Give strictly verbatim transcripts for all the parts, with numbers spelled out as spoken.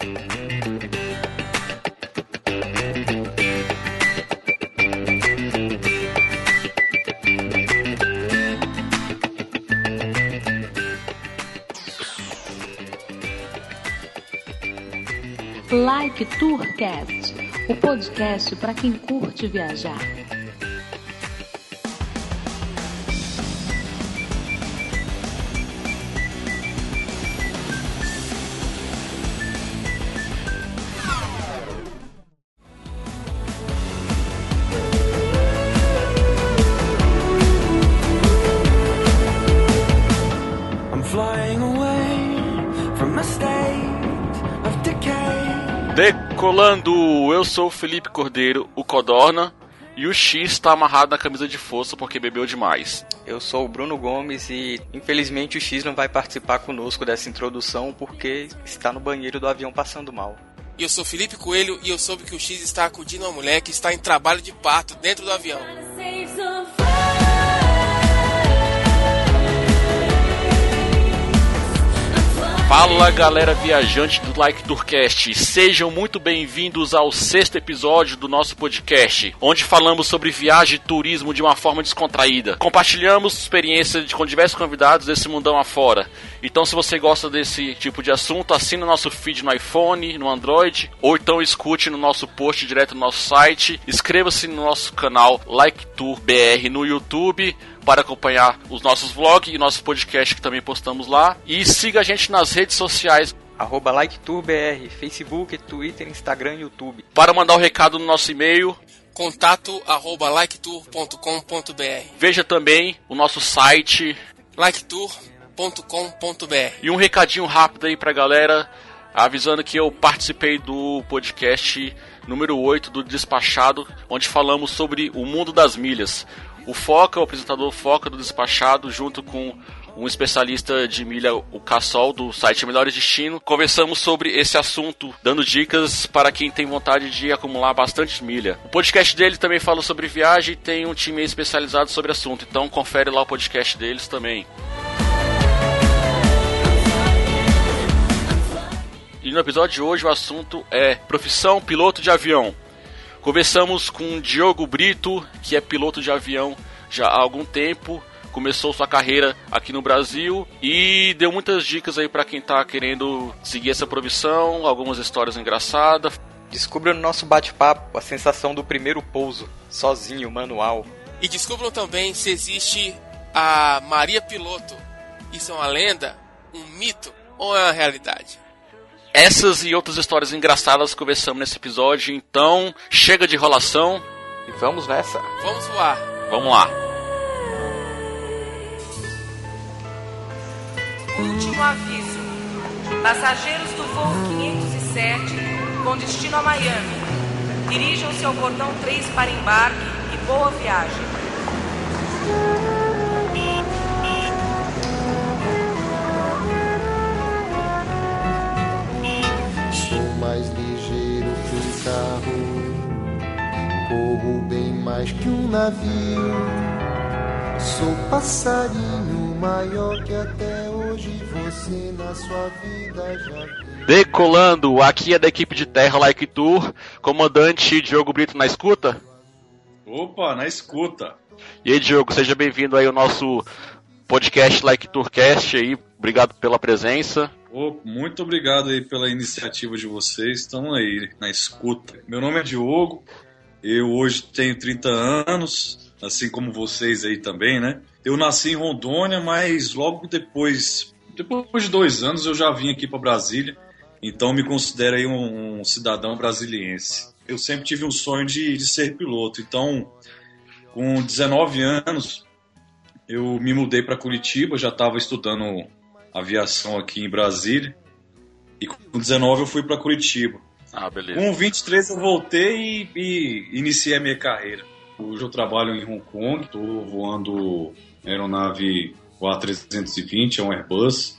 Like Tourcast, o podcast para quem curte viajar. Decolando, eu sou o Felipe Cordeiro, o Codorna, e o X está amarrado na camisa de força porque bebeu demais. Eu sou o Bruno Gomes e infelizmente o X não vai participar conosco dessa introdução porque está no banheiro do avião passando mal. E eu sou Felipe Coelho e eu soube que o X está acudindo uma mulher que está em trabalho de parto dentro do avião. Fala galera viajante do Like Tourcast, sejam muito bem-vindos ao sexto episódio do nosso podcast, onde falamos sobre viagem e turismo de uma forma descontraída. Compartilhamos experiências com diversos convidados desse mundão afora. Então se você gosta desse tipo de assunto, assine o nosso feed no iPhone, no Android, ou então escute no nosso post direto no nosso site. Inscreva-se no nosso canal Like Tour B R no YouTube para acompanhar os nossos vlogs e nossos podcasts que também postamos lá. E siga a gente nas redes sociais. Arroba LikeTourBR, Facebook, Twitter, Instagram e YouTube. Para mandar o recado no nosso e-mail, contato arroba liketour ponto com ponto br. Veja também o nosso site liketour ponto com ponto br. E um recadinho rápido aí pra galera, avisando que eu participei do podcast número oito do Despachado, onde falamos sobre o mundo das milhas. O Foca, o apresentador Foca do Despachado, junto com um especialista de milha, o Cassol, do site Melhores Destino, conversamos sobre esse assunto, dando dicas para quem tem vontade de acumular bastante milha. O podcast dele também fala sobre viagem e tem um time especializado sobre o assunto, então confere lá o podcast deles também. E no episódio de hoje o assunto é profissão piloto de avião. Conversamos com Diogo Brito, que é piloto de avião já há algum tempo, começou sua carreira aqui no Brasil e deu muitas dicas aí para quem está querendo seguir essa profissão, algumas histórias engraçadas. Descubra no nosso bate-papo a sensação do primeiro pouso, sozinho, manual. E descubram também se existe a Maria Piloto. Isso é uma lenda, um mito ou é uma realidade? Essas e outras histórias engraçadas conversamos nesse episódio, então chega de enrolação e vamos nessa. Vamos voar. Vamos lá. Último aviso. Passageiros do voo quinhentos e sete com destino a Miami, dirijam-se ao portão três para embarque e boa viagem. Mais ligeiro que um carro, corro bem mais que um navio, sou passarinho maior que até hoje você na sua vida já viu. Decolando, aqui é da equipe de Terra Like Tour, comandante Diogo Brito na escuta? Opa, na escuta. E aí Diogo, seja bem-vindo aí ao nosso podcast Like Tourcast aí, obrigado pela presença. Oh, muito obrigado aí pela iniciativa de vocês, estão aí na escuta. Meu nome é Diogo, eu hoje tenho trinta anos, assim como vocês aí também, né? Eu nasci em Rondônia, mas logo depois, depois de dois anos eu já vim aqui para Brasília, então me considero aí um, um cidadão brasiliense. Eu sempre tive um sonho de, de ser piloto, então com dezenove anos eu me mudei para Curitiba, já estava estudando aviação aqui em Brasília, e com dezenove eu fui para Curitiba. Ah, beleza. Com vinte e três eu voltei e, e iniciei a minha carreira. Hoje eu trabalho em Hong Kong, estou voando aeronave o A trezentos e vinte, é um Airbus,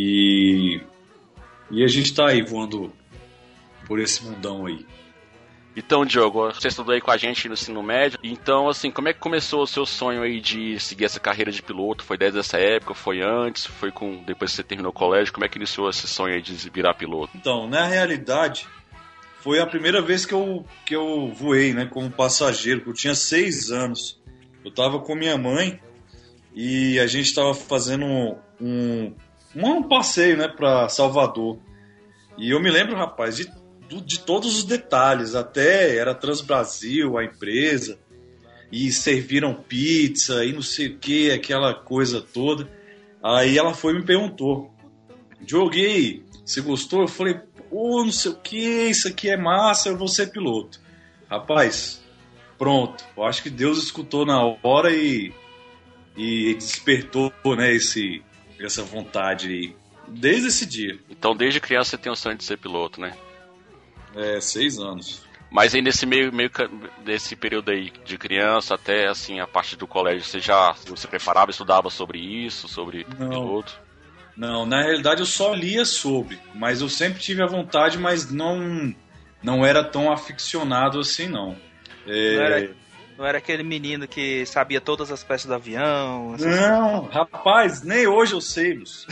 e, e a gente está aí voando por esse mundão aí. Então, Diogo, você estudou aí com a gente no ensino médio. Então, assim, como é que começou o seu sonho aí de seguir essa carreira de piloto? Foi desde essa época? Foi antes? Foi com depois que você terminou o colégio? Como é que iniciou esse sonho aí de virar piloto? Então, na realidade, foi a primeira vez que eu, que eu voei, né, como passageiro. Eu tinha seis anos. Eu tava com minha mãe e a gente tava fazendo um, um passeio, né, pra Salvador. E eu me lembro, rapaz, de de todos os detalhes, até era Transbrasil, a empresa, e serviram pizza e não sei o que, aquela coisa toda. Aí ela foi e me perguntou: Diogo, e aí, você gostou? Eu falei: pô, não sei o que, isso aqui é massa, eu vou ser piloto. Rapaz, pronto, eu acho que Deus escutou na hora e, e despertou, né, esse, essa vontade aí, desde esse dia. Então desde criança você tem o sonho de ser piloto, né? É, seis anos. Mas aí nesse meio, meio desse período aí de criança até assim a parte do colégio, você já você preparava, estudava sobre isso, sobre não, piloto? Não, na realidade eu só lia sobre, mas eu sempre tive a vontade, mas não não era tão aficionado assim não. É... Não, era, não era aquele menino que sabia todas as peças do avião? Não, coisas. Rapaz, nem hoje eu sei, Lúcio.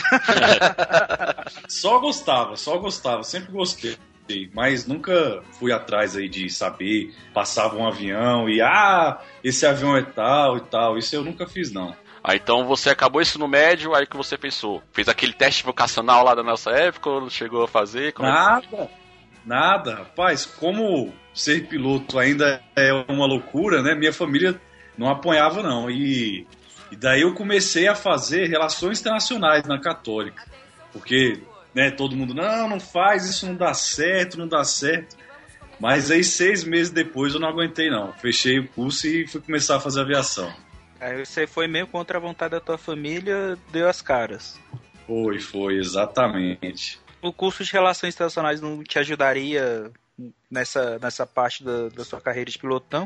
Só gostava, só gostava, sempre gostei. Mas nunca fui atrás aí de saber, passava um avião e ah, esse avião é tal e tal, isso eu nunca fiz não. Ah, então você acabou isso no médio, aí que você pensou? Fez aquele teste vocacional lá da nossa época ou não chegou a fazer? Como nada, é que... nada, rapaz, como ser piloto ainda é uma loucura, né, minha família não apoiava não, e, e daí eu comecei a fazer relações internacionais na Católica, porque... Né, todo mundo, não, não faz, isso não dá certo, não dá certo. Mas aí seis meses depois eu não aguentei não. Fechei o curso e fui começar a fazer aviação. Aí você foi meio contra a vontade da tua família, deu as caras. Foi, foi, exatamente. O curso de Relações Internacionais não te ajudaria nessa, nessa parte da, da sua carreira de pilotão?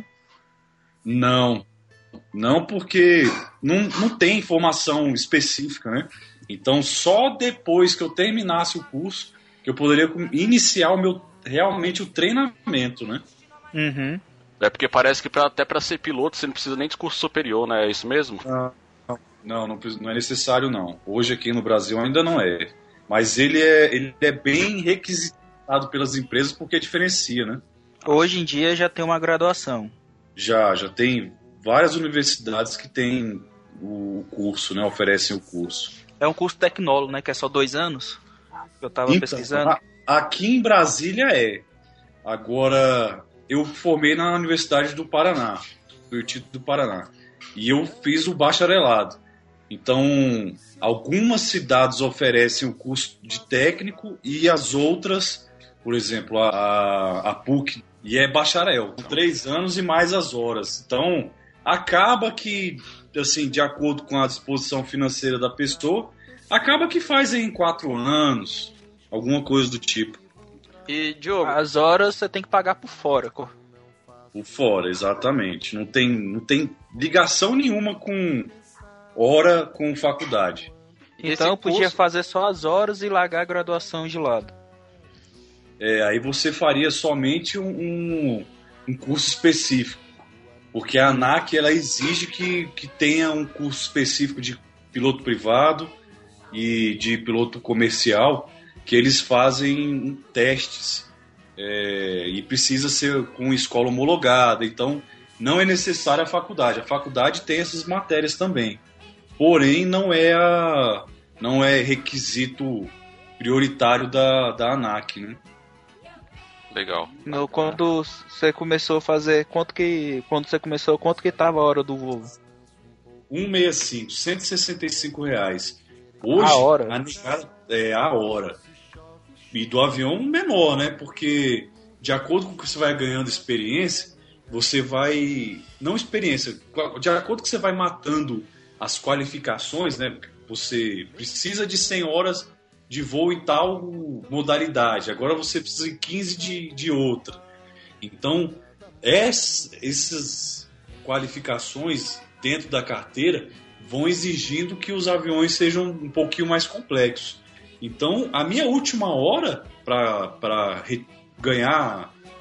Não, não porque não, não tem informação específica, né? Então, só depois que eu terminasse o curso, que eu poderia iniciar o meu, realmente o treinamento, né? Uhum. É porque parece que pra, até para ser piloto você não precisa nem de curso superior, né? É isso mesmo? Não, não, não, não é necessário, não. Hoje aqui no Brasil ainda não é. Mas ele é, ele é bem requisitado pelas empresas porque diferencia, né? Hoje em dia já tem uma graduação. Já, já tem várias universidades que têm o curso, né? Oferecem o curso. É um curso tecnólogo, né? Que é só dois anos. Eu tava então, pesquisando. A, aqui em Brasília é. Agora, eu formei na Universidade do Paraná. Foi o título do Paraná. E eu fiz o bacharelado. Então, algumas cidades oferecem o curso de técnico e as outras, por exemplo, a, a, a P U C, e é bacharel. Três anos e mais as horas. Então, acaba que... assim, de acordo com a disposição financeira da pessoa, acaba que faz em quatro anos, alguma coisa do tipo. E, Diogo, as horas você tem que pagar por fora. Por fora, exatamente. Não tem, não tem ligação nenhuma com hora com faculdade. Então eu podia curso... fazer só as horas e largar a graduação de lado. É, aí você faria somente um, um, um curso específico. Porque a ANAC ela exige que, que tenha um curso específico de piloto privado e de piloto comercial, que eles fazem testes é, e precisa ser com escola homologada. Então, não é necessária a faculdade. A faculdade tem essas matérias também. Porém, não é, a, não é requisito prioritário da, da ANAC, né? Legal. No, quando você começou a fazer, quanto que quando você começou, quanto que tava a hora do voo? cento e sessenta e cinco, cento e sessenta e cinco reais. Hoje, a hora? A, negada, é a hora. E do avião menor, né? Porque de acordo com que você vai ganhando experiência, você vai... Não experiência, de acordo com que você vai matando as qualificações, né? Você precisa de cem horas de voo em tal modalidade, agora você precisa de quinze de, de outra. Então, ess, essas qualificações dentro da carteira vão exigindo que os aviões sejam um pouquinho mais complexos. Então, a minha última hora para ganhar,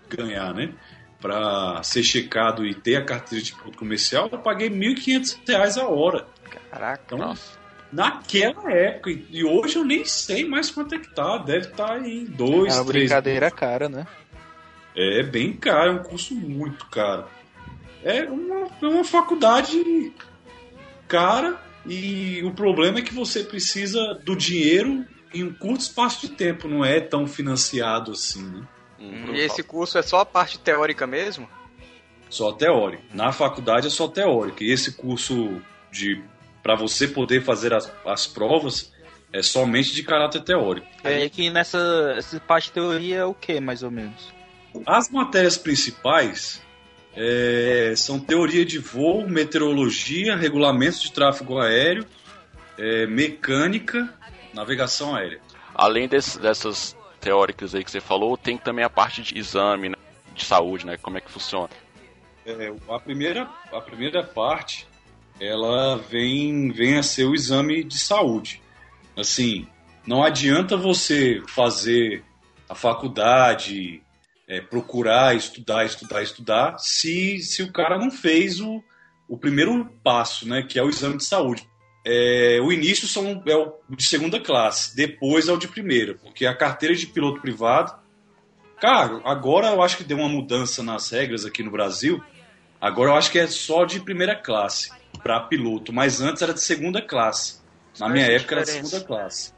ganhar, né? Para ser checado e ter a carteira de piloto comercial, eu paguei mil e quinhentos reais a hora. Caraca, então, nossa. Naquela época, e hoje eu nem sei mais quanto é que tá, deve estar tá em dois, é uma três... brincadeira cara, né? É bem caro, é um curso muito caro. É uma, é uma faculdade cara, e o problema é que você precisa do dinheiro em um curto espaço de tempo, não é tão financiado assim, né? Hum, e esse curso é só a parte teórica mesmo? Só teórico. Na faculdade é só teórico. E esse curso de para você poder fazer as, as provas é somente de caráter teórico. É, e aqui nessa essa parte de teoria é o que, mais ou menos? As matérias principais é, são teoria de voo, meteorologia, regulamentos de tráfego aéreo, é, mecânica, navegação aérea. Além desse, dessas teóricas aí que você falou, tem também a parte de exame, né, de saúde, né? Como é que funciona? É, a, primeira, a primeira parte, ela vem, vem a ser o exame de saúde. Assim, não adianta você fazer a faculdade, é, procurar, estudar, estudar, estudar, se, se o cara não fez o, o primeiro passo, né? Que é o exame de saúde. É, o início são, é o de segunda classe, depois é o de primeira, porque a carteira de piloto privado, cara, agora eu acho que deu uma mudança nas regras aqui no Brasil, agora eu acho que é só de primeira classe para piloto, mas antes era de segunda classe, na minha época era de segunda classe.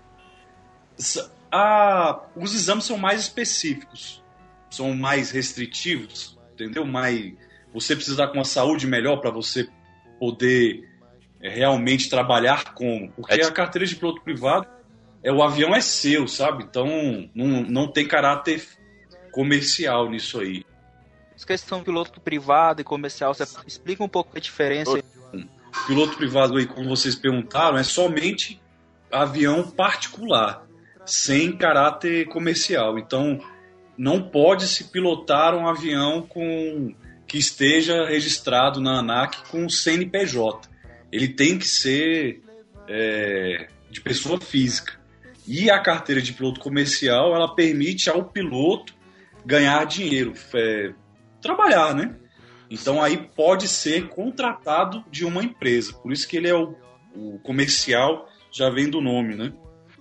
A, os exames são mais específicos, são mais restritivos, entendeu? Mais, você precisa estar com uma saúde melhor para você poder É realmente trabalhar como, porque é. A carteira de piloto privado, é, o avião é seu, sabe? Então não, não tem caráter comercial nisso aí. Essa questão de piloto privado e comercial, você explica um pouco a diferença? O piloto privado aí, como vocês perguntaram, é somente avião particular, sem caráter comercial. Então não pode se pilotar um avião com, que esteja registrado na ANAC com C N P J. Ele tem que ser é, de pessoa física. E a carteira de piloto comercial, ela permite ao piloto ganhar dinheiro, é, trabalhar, né? Então aí pode ser contratado de uma empresa. Por isso que ele é o, o comercial, já vem do nome, né?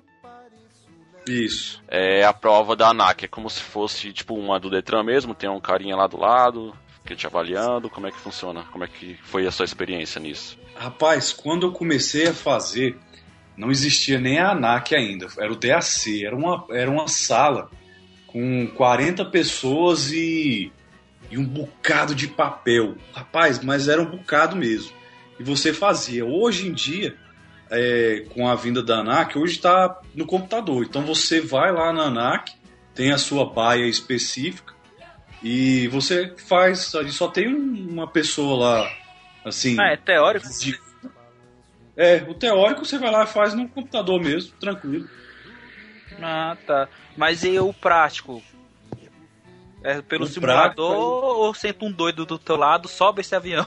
Isso. É a prova da ANAC, é como se fosse tipo uma do Detran mesmo, tem um carinha lá do lado, que te avaliando, como é que funciona? Como é que foi a sua experiência nisso? Rapaz, quando eu comecei a fazer, não existia nem a ANAC ainda, era o D A C, era uma, era uma sala com quarenta pessoas e, e um bocado de papel. Rapaz, mas era um bocado mesmo. E você fazia. Hoje em dia, é, com a vinda da ANAC, hoje está no computador. Então você vai lá na ANAC, tem a sua baia específica, e você faz, só tem uma pessoa lá, assim... Ah, é teórico? De... É, o teórico você vai lá e faz no computador mesmo, tranquilo. Ah, tá. Mas e o prático? É pelo o simulador prático... ou sempre um doido do teu lado sobe esse avião?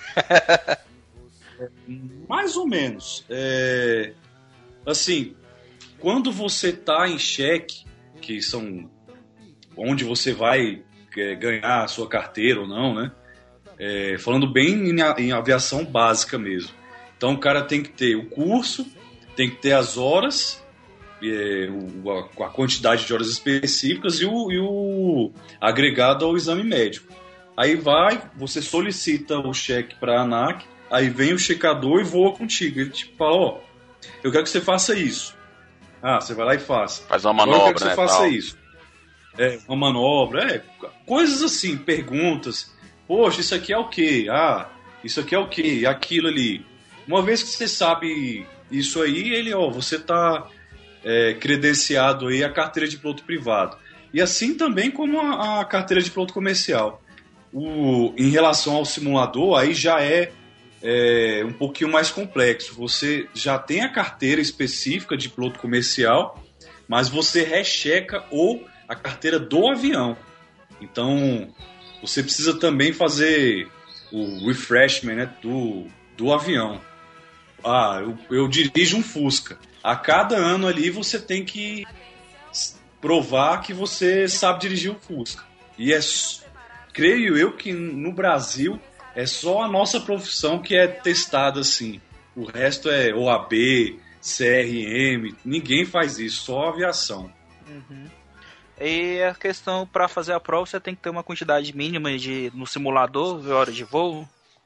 Mais ou menos. É... Assim, quando você tá em cheque, que são onde você vai ganhar a sua carteira ou não, né? É, falando bem em, em aviação básica mesmo. Então o cara tem que ter o curso, tem que ter as horas, é, o, a, a quantidade de horas específicas e o, e o agregado ao exame médico. Aí vai, você solicita o cheque para a ANAC, aí vem o checador e voa contigo. Ele te fala, ó, eu quero que você faça isso. Ah, você vai lá e faz. Faz uma manobra, eu quero que né? você faça tal. isso. É, uma manobra, é, coisas assim, perguntas. Poxa, isso aqui é o quê? Ah, isso aqui é o quê? Aquilo ali. Uma vez que você sabe isso aí, ele, ó, você tá é, credenciado aí a carteira de piloto privado. E assim também como a, a carteira de piloto comercial. O, em relação ao simulador, aí já é, é um pouquinho mais complexo. Você já tem a carteira específica de piloto comercial, mas você recheca ou a carteira do avião. Então, você precisa também fazer o refreshment, né, do, do avião. Ah, eu, eu dirijo um Fusca. A cada ano ali você tem que provar que você sabe dirigir o Fusca. E é, creio eu que no Brasil é só a nossa profissão que é testada assim. O resto é O A B, C R M, ninguém faz isso, só a aviação. Uhum. E a questão, para fazer a prova, você tem que ter uma quantidade mínima de, no simulador, de hora de voo?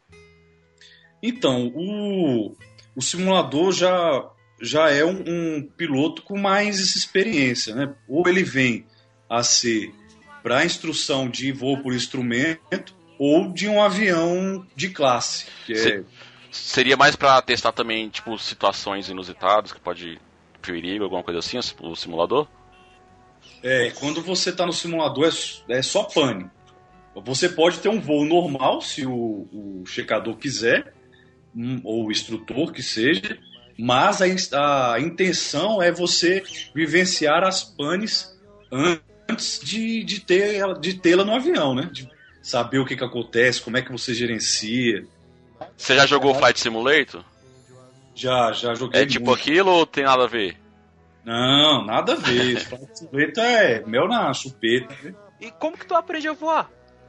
Então, o, o simulador já, já é um, um piloto com mais experiência, né? Ou ele vem a ser para instrução de voo por instrumento ou de um avião de classe. Que é... Seria mais para testar também, tipo, situações inusitadas que pode perigo, alguma coisa assim, o simulador? É, quando você está no simulador é, é só pane. Você pode ter um voo normal, se o, o checador quiser, um, ou o instrutor que seja, mas a, a intenção é você vivenciar as panes antes de, de, ter, de tê-la no avião, né? De saber o que, que acontece, como é que você gerencia. Você já jogou Flight Simulator? Já, já joguei. É tipo muito. aquilo ou tem nada a ver? Não, nada a ver. Flight Simulator é mel na chupeta. Né? E como que tu aprende a voar?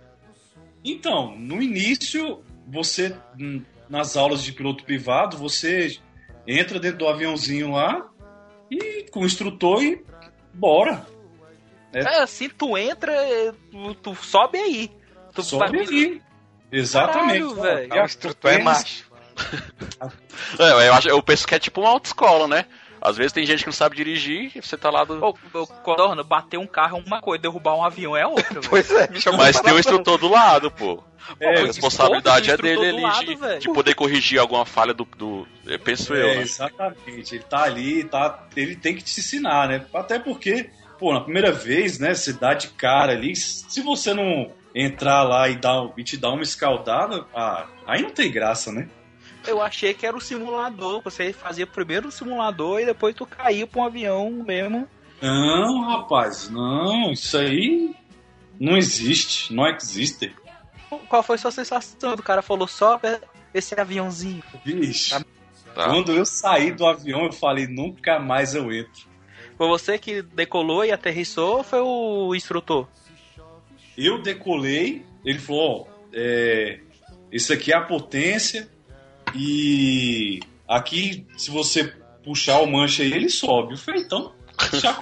Então, no início, você, nas aulas de piloto privado, você entra dentro do aviãozinho lá e com o instrutor e bora. É, é assim, tu entra, tu, tu sobe aí. Tu sobe vai... aí. Exatamente. Caralho, é, o instrutor é macho. É, eu, acho, eu penso que é tipo uma autoescola, né? Às vezes tem gente que não sabe dirigir e você tá lá do... Ô, ô, Codorna, bater um carro é uma coisa, derrubar um avião é outra. Pois é, bicho. Mas tem o instrutor do lado, pô. É, a responsabilidade é dele ali lado, de, de poder corrigir alguma falha do... do eu penso é, eu, né? Exatamente. Ele tá ali, tá, ele tem que te ensinar, né? Até porque, pô, na primeira vez, né, você dá de cara ali, se você não entrar lá e, dar, e te dar uma escaldada, ah, aí não tem graça, né? Eu achei que era o simulador. Você fazia primeiro o simulador e depois tu caía pra um avião mesmo. Não, rapaz, não. Isso aí não existe. Não existe. Qual foi a sua sensação? O cara falou só esse aviãozinho. Bicho, Tá. quando eu saí do avião, eu falei, nunca mais eu entro. Foi você que decolou e aterrissou ou foi o instrutor? Eu decolei, ele falou, ó, é, isso aqui é a potência... E aqui, se você puxar o manche aí, ele sobe. Eu falei, então, já...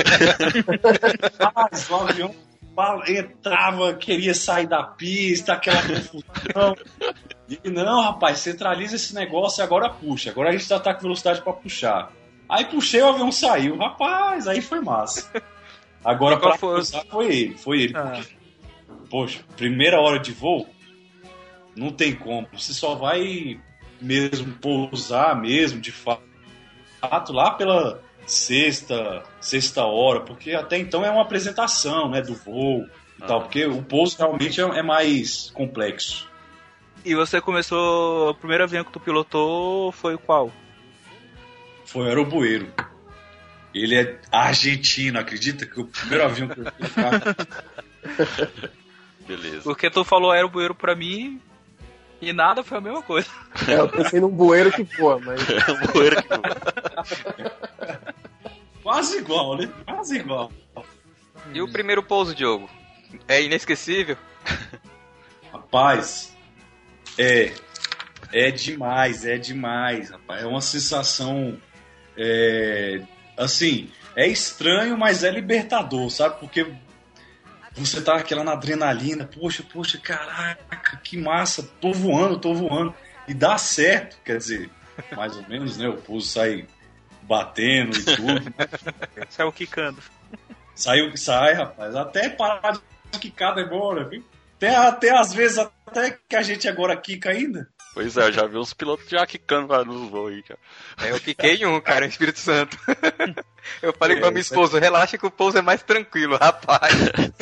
Mas o avião entrava, queria sair da pista, aquela confusão. E não, rapaz, centraliza esse negócio e agora puxa. Agora a gente já tá com velocidade pra puxar. Aí puxei, o avião saiu. Rapaz, aí foi massa. Agora pra foi? pousar foi ele. Foi ele. Ah. Porque, poxa, primeira hora de voo, não tem como. Você só vai... mesmo pousar mesmo, de fato, lá pela sexta, sexta hora, porque até então é uma apresentação, né, do voo e ah. tal, porque o pouso realmente é, é mais complexo. E você começou, o primeiro avião que tu pilotou foi qual? Foi o Aerobueiro. Ele é argentino, acredita que o primeiro avião que eu pilotei... Beleza. Porque tu falou Aerobueiro pra mim... E nada, foi a mesma coisa. É, eu pensei num bueiro que voa, mas... um bueiro que voa. Quase igual, né? Quase igual. E o primeiro pouso, Diogo? É inesquecível? Rapaz, é... É demais, é demais, rapaz. É uma sensação... É, assim, é estranho, mas é libertador, sabe? Porque... Você tá aquela na adrenalina, poxa, poxa, caraca, que massa, tô voando, tô voando. E dá certo, quer dizer, mais ou menos, né? O pouso sai batendo e tudo. Saiu quicando. Saiu, sai, rapaz. Até parar de quicar demora, viu? Até, até às vezes, até que a gente agora quica ainda. Pois é, eu já vi uns pilotos já quicando nos voos aí, cara. É, eu quiquei em um, cara, em Espírito Santo. Eu falei é, com a minha esposa, relaxa que o pouso é mais tranquilo, rapaz.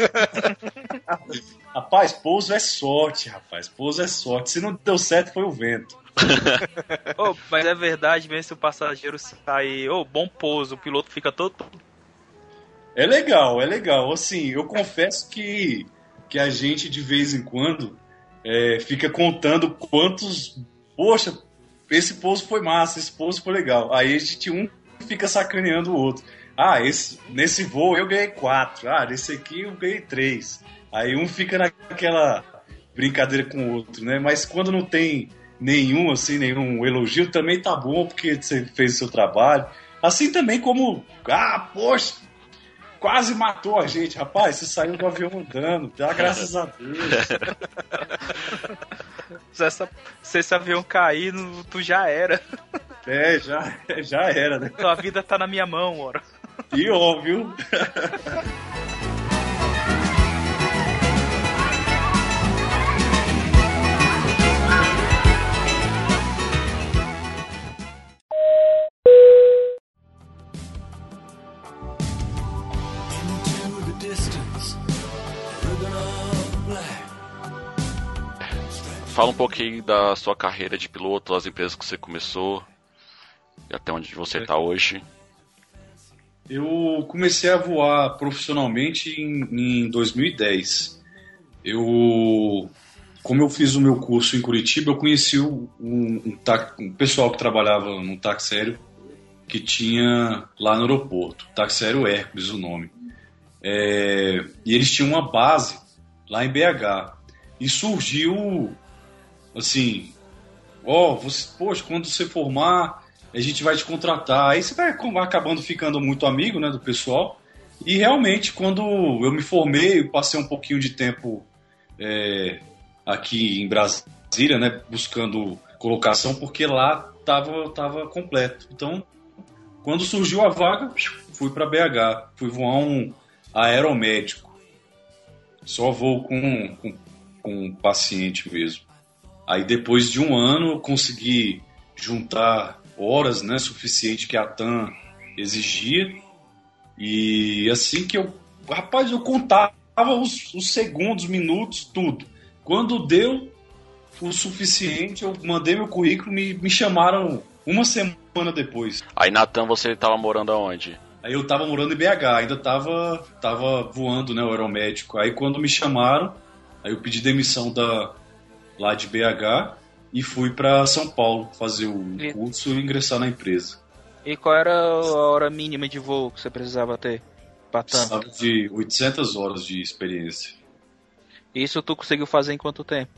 Rapaz, pouso é sorte, rapaz. Pouso é sorte. Se não deu certo, foi o vento. Oh, mas é verdade mesmo, se o passageiro sai, ô, oh, bom pouso, o piloto fica todo... É legal, é legal. Assim, eu confesso que, que a gente, de vez em quando, é, fica contando quantos... Poxa, esse pouso foi massa, esse pouso foi legal. Aí a gente, um fica sacaneando o outro. Ah, esse, nesse voo eu ganhei quatro. Ah, nesse aqui eu ganhei três. Aí um fica naquela brincadeira com o outro, né? Mas quando não tem nenhum, assim, nenhum elogio, também tá bom, porque você fez o seu trabalho. Assim também como, ah, poxa, quase matou a gente. Rapaz, você saiu do avião andando, dá graças a Deus. Se, essa, se esse avião cair, tu já era. É, já, já era, né? Tua vida tá na minha mão, ora. Pior, viu? Fala um pouquinho da sua carreira de piloto, as empresas que você começou e até onde você está hoje. Eu comecei a voar profissionalmente em, em dois mil e dez. Eu, como eu fiz o meu curso em Curitiba, eu conheci um, um, um pessoal que trabalhava num táxi aéreo que tinha lá no aeroporto, táxi aéreo Hércules, o nome. É, e eles tinham uma base lá em B H. E surgiu assim, ó, oh, você, poxa, quando você formar, a gente vai te contratar. Aí você vai acabando ficando muito amigo, né, do pessoal. E realmente, quando eu me formei, eu passei um pouquinho de tempo é, aqui em Brasília, né, buscando colocação, porque lá tava, tava completo. Então, quando surgiu a vaga, fui para B H, fui voar um aeromédico. Só voo com, com, com um paciente mesmo. Aí depois de um ano eu consegui juntar horas, né, suficiente que a TAM exigia. E assim que eu... Rapaz, eu contava os, os segundos, minutos, tudo. Quando deu o suficiente, eu mandei meu currículo, me, me chamaram uma semana depois. Aí na TAM você estava morando aonde? Aí eu tava morando em B H, ainda tava, tava voando, né, o aeromédico. Aí quando me chamaram, aí eu pedi demissão da... lá de B H e fui para São Paulo fazer o e... curso e ingressar na empresa. E qual era a hora mínima de voo que você precisava ter? Precisava de oitocentas horas de experiência. Isso tu conseguiu fazer em quanto tempo?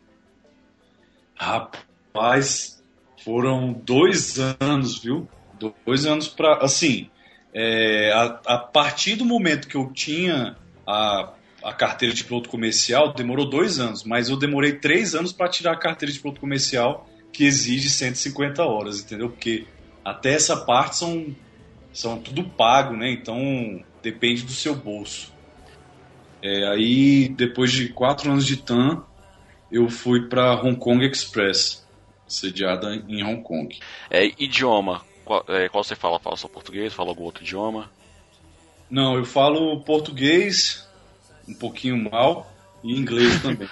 Rapaz, foram dois anos, viu? Dois anos para... Assim, é, a, a partir do momento que eu tinha a... a carteira de piloto comercial, demorou dois anos, mas eu demorei três anos para tirar a carteira de piloto comercial, que exige cento e cinquenta horas, entendeu? Porque até essa parte são, são tudo pago, né? Então depende do seu bolso. É, aí, depois de quatro anos de TAM, eu fui para Hong Kong Express, sediada em Hong Kong. É, idioma, qual, é, qual você fala? Fala só português? Fala algum outro idioma? Não, eu falo português... um pouquinho mal, e inglês também.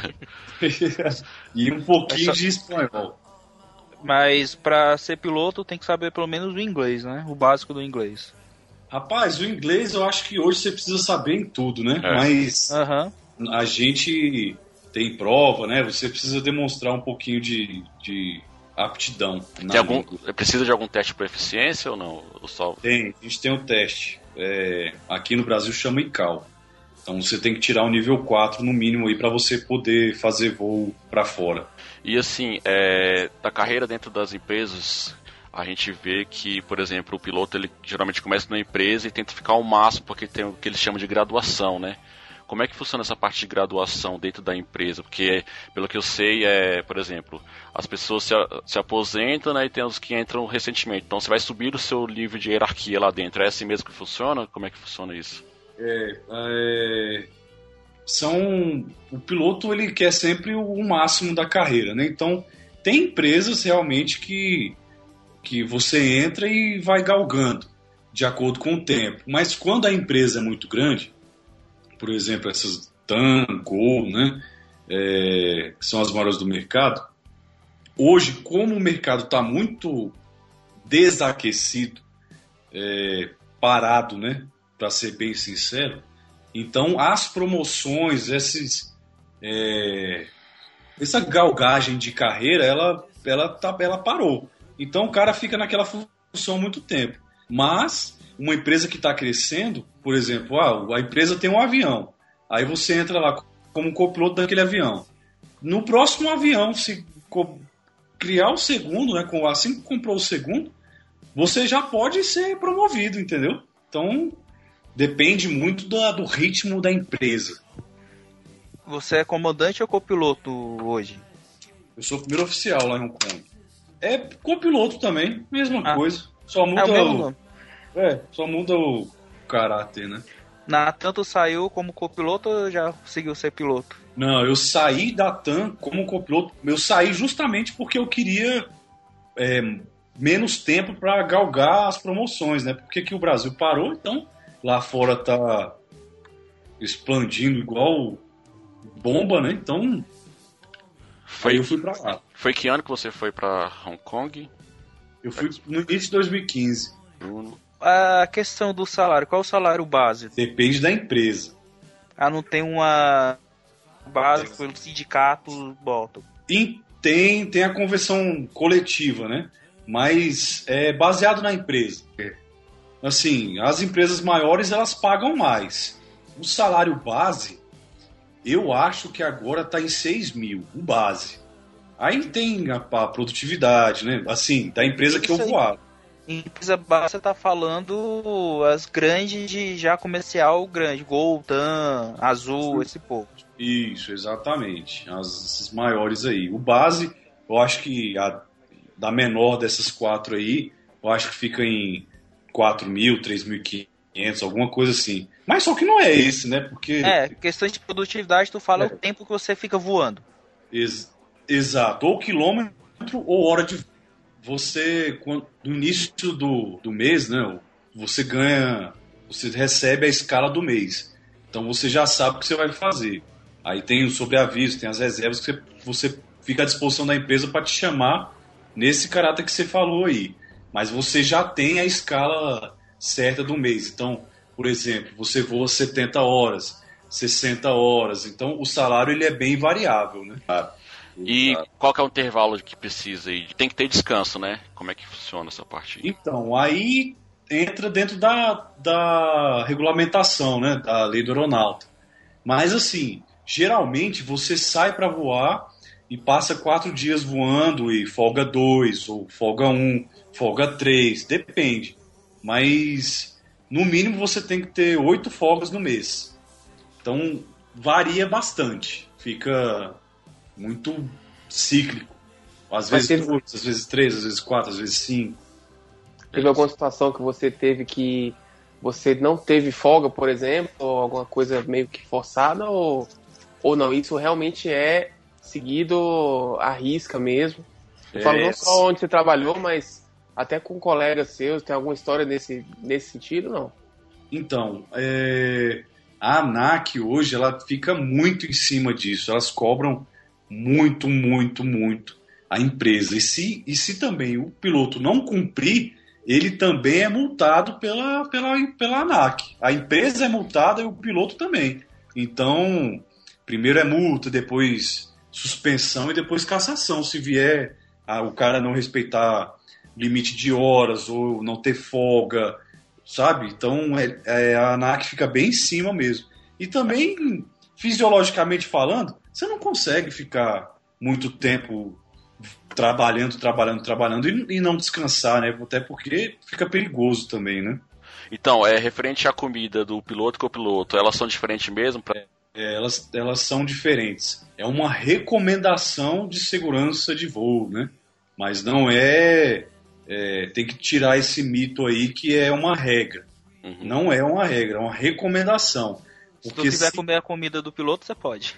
E um pouquinho só... de espanhol. Mas pra ser piloto tem que saber pelo menos o inglês, né? O básico do inglês. Rapaz, o inglês eu acho que hoje você precisa saber em tudo, né? É. Mas uhum. a gente tem prova, né? Você precisa demonstrar um pouquinho de, de aptidão. Tem algum, precisa de algum teste para eficiência ou não? Ou só... Tem, a gente tem um teste. É, aqui no Brasil chama I C A O. Então você tem que tirar o nível quatro no mínimo aí para você poder fazer voo para fora. E assim, é, da carreira dentro das empresas, a gente vê que, por exemplo, o piloto ele geralmente começa numa empresa e tenta ficar ao máximo porque tem o que eles chamam de graduação, né? Como é que funciona essa parte de graduação dentro da empresa? Porque, pelo que eu sei, é, por exemplo, as pessoas se, se aposentam, né, e tem os que entram recentemente. Então você vai subir o seu nível de hierarquia lá dentro. É assim mesmo que funciona? Como é que funciona isso? É, é, são, o piloto ele quer sempre o máximo da carreira, né? Então tem empresas realmente que, que você entra e vai galgando de acordo com o tempo, mas quando a empresa é muito grande, por exemplo essas TAM, Gol, né, é, que são as maiores do mercado, hoje como o mercado está muito desaquecido, é, parado, né, para ser bem sincero, então as promoções, esses, é, essa galgagem de carreira, ela, ela, tá, ela parou. Então o cara fica naquela função há muito tempo. Mas uma empresa que está crescendo, por exemplo, ah, a empresa tem um avião, Aí você entra lá como copiloto daquele avião. No próximo avião, se co- criar o segundo, né, com- assim que comprou o segundo, você já pode ser promovido, entendeu? Então, depende muito da- do ritmo da empresa. Você é comandante ou copiloto hoje? Eu sou o primeiro oficial lá em Hong Kong. É copiloto também, mesma Ah. coisa. Só muda É o mesmo o, nome. é, só muda o caráter, né? Na tanto saiu como copiloto ou já conseguiu ser piloto? Não, eu saí da TAM como copiloto. Eu saí justamente porque eu queria é, menos tempo para galgar as promoções, né? Porque aqui o Brasil parou, então lá fora tá expandindo igual bomba, né? Então Foi, aí eu fui pra lá. foi que ano que você foi pra Hong Kong, Eu fui no início de dois mil e quinze. Bruno? A questão do salário, qual é o salário base? Depende da empresa. Ah, não tem uma base que pelo sindicato bota. E tem, tem a convenção coletiva, né? Mas é baseado na empresa. Assim, as empresas maiores elas pagam mais. O salário base, eu acho que agora está em seis mil, o base. Aí tem a, a produtividade, né? Assim, da empresa que eu Isso aí. voava. Em empresa base você tá falando as grandes de já comercial grande, Gol, TAM, Azul, esse povo. Isso, exatamente. As, as maiores aí. O base, eu acho que a, da menor dessas quatro aí, eu acho que fica em quatro mil, três mil e quinhentos, alguma coisa assim. Mas só que não é esse, né? Porque... É, questão de produtividade, tu fala É. o tempo que você fica voando. Ex- exato. Ou quilômetro ou hora de... Você, quando, no início do, do mês, né? Você ganha... Você recebe a escala do mês. Então você já sabe o que você vai fazer. Aí tem o sobreaviso, tem as reservas que você, você fica à disposição da empresa para te chamar nesse caráter que você falou aí. Mas você já tem a escala certa do mês. Então, por exemplo, você voa setenta horas, sessenta horas. Então, o salário ele é bem variável, né? E qual que é o intervalo que precisa aí? Tem que ter descanso, né? Como é que funciona essa parte aí? Então, aí entra dentro da, da regulamentação, né? Da lei do aeronauta. Mas, assim, geralmente você sai para voar e passa quatro dias voando e folga dois, ou folga um, folga três, depende. Mas, no mínimo, você tem que ter oito folgas no mês. Então, varia bastante. Fica muito cíclico. Às Mas vezes teve- duas, às vezes três, às vezes quatro, às vezes cinco. Teve alguma situação que você teve que você não teve folga, por exemplo, ou alguma coisa meio que forçada, ou, ou não? Isso realmente é seguido à risca mesmo. Eu falo É, não só onde você trabalhou, mas até com colegas seus. Tem alguma história nesse, nesse sentido, não? Então, é, a ANAC hoje ela fica muito em cima disso. Elas cobram muito, muito, muito a empresa. E se, e se também o piloto não cumprir, ele também é multado pela, pela, pela ANAC. A empresa é multada e o piloto também. Então, primeiro é multa, depois suspensão e depois cassação. Se vier a, o cara não respeitar limite de horas ou não ter folga, sabe? Então é, é, a ANAC fica bem em cima mesmo. E também, fisiologicamente falando, você não consegue ficar muito tempo trabalhando, trabalhando, trabalhando e, e não descansar, né? Até porque fica perigoso também, né? Então, é referente à comida do piloto e copiloto, elas são diferentes mesmo? Pra... É, elas, elas são diferentes. É uma recomendação de segurança de voo, né? Mas não é... é tem que tirar esse mito aí que é uma regra. Uhum. Não é uma regra, é uma recomendação. Se tu Porque quiser se... comer a comida do piloto, você pode.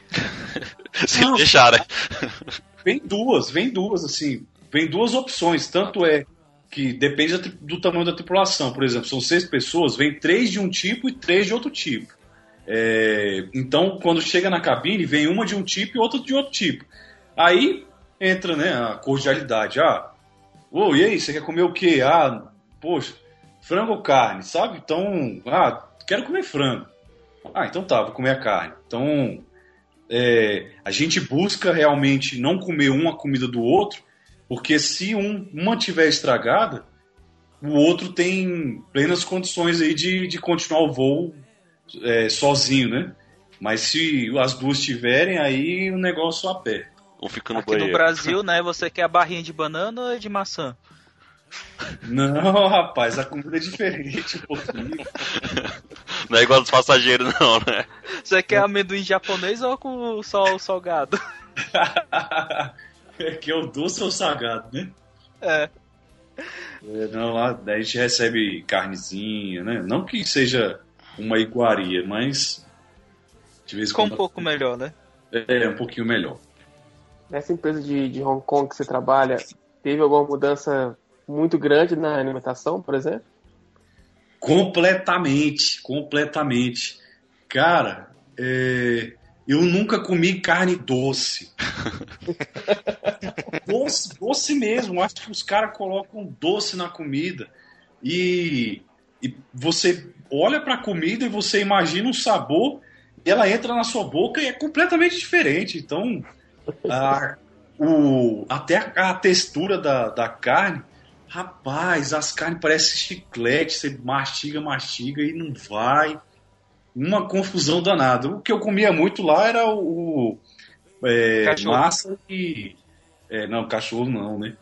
Se não deixar, né? Vem duas, vem duas, assim. Vem duas opções. Tanto é que depende do tamanho da tripulação. Por exemplo, são seis pessoas, vem três de um tipo e três de outro tipo. É, então, quando chega na cabine, vem uma de um tipo e outra de outro tipo. Aí entra, né, a cordialidade. Ah, ô, e aí, você quer comer o quê? Ah, poxa, frango ou carne, sabe? Então, ah, quero comer frango. Ah, então tá, vou comer a carne. Então, é, a gente busca realmente não comer uma comida do outro, porque se um, uma tiver estragada, o outro tem plenas condições aí de, de continuar o voo é, sozinho, né? Mas se as duas tiverem, aí o negócio aperta. Ou fica no Aqui banheiro. no Brasil, né, você quer a barrinha de banana ou de maçã? Não, rapaz, a comida é diferente um pouquinho. Não é igual dos passageiros, não, né? Você quer amendoim japonês ou com só o salgado? É que é o doce ou o salgado, né? É. É, não, lá daí a gente recebe carnezinha, né? Não que seja uma iguaria, mas de vez em Ficou um quando pouco melhor, né? é um pouquinho melhor. Nessa empresa de, de Hong Kong que você trabalha, teve alguma mudança muito grande na alimentação, por exemplo? Completamente, completamente. Cara, é, eu nunca comi carne doce. doce. Doce mesmo. Acho que os caras colocam doce na comida. E, e você olha para a comida e você imagina o sabor e ela entra na sua boca e é completamente diferente. Então, a, o, até a, a textura da, da carne, rapaz, as carnes parecem chiclete, você mastiga, mastiga e não vai. Uma confusão danada. O que eu comia muito lá era o, o é, massa e... É, não, cachorro não, né?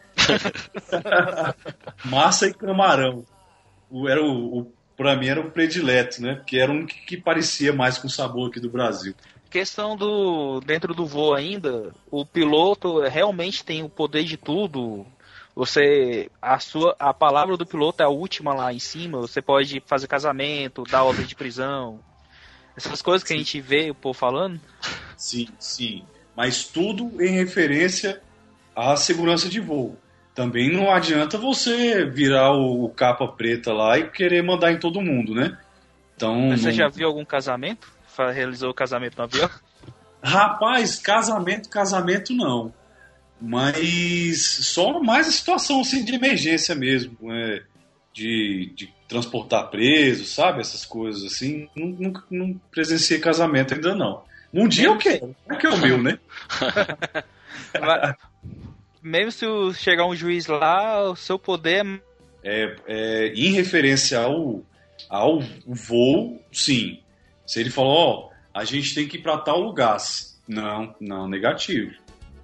Massa e camarão. O, era o, o, pra mim era o predileto, né? Porque era um que, que parecia mais com o sabor aqui do Brasil. Questão do... Dentro do voo ainda, o piloto realmente tem o poder de tudo. Você... A, sua, a palavra do piloto é a última lá em cima. Você pode fazer casamento, dar ordem de prisão. Essas coisas que a gente vê o povo falando. Sim, sim. Mas tudo em referência à segurança de voo. Também não adianta você virar o, o capa preta lá e querer mandar em todo mundo, né? Então, Mas você não... já viu algum casamento? Realizou o casamento no avião? Rapaz, casamento, casamento não. Mas só mais a situação assim, de emergência mesmo, né? de, de transportar presos, sabe? Essas coisas assim. Nunca não, não presenciei casamento ainda não. Um dia eu quero, é que é o meu, né? Mas, mesmo se chegar um juiz lá, o seu poder é... é em referência ao, ao voo, sim. Se ele falou, ó, oh, a gente tem que ir pra tal lugar. Não, não, negativo.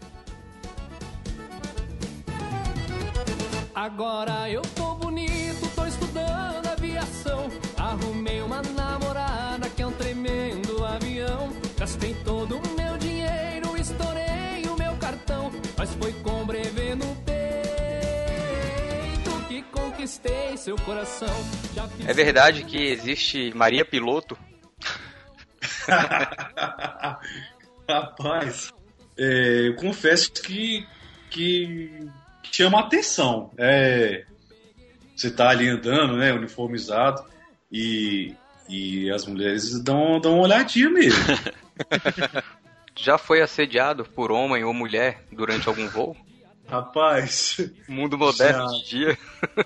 Agora eu tô bonito, tô estudando aviação. Arrumei uma namorada que é um tremendo avião. Gastei todo o meu dinheiro, estourei o meu cartão. Mas foi com brevê no peito que conquistei seu coração. Já fiz... É verdade que existe Maria Piloto? Rapaz, é, eu confesso que, que chama atenção. É, você tá ali andando, né, uniformizado, e, e as mulheres dão, dão uma olhadinha mesmo. Já foi assediado por homem ou mulher durante algum voo? Rapaz, mundo moderno já, de dia.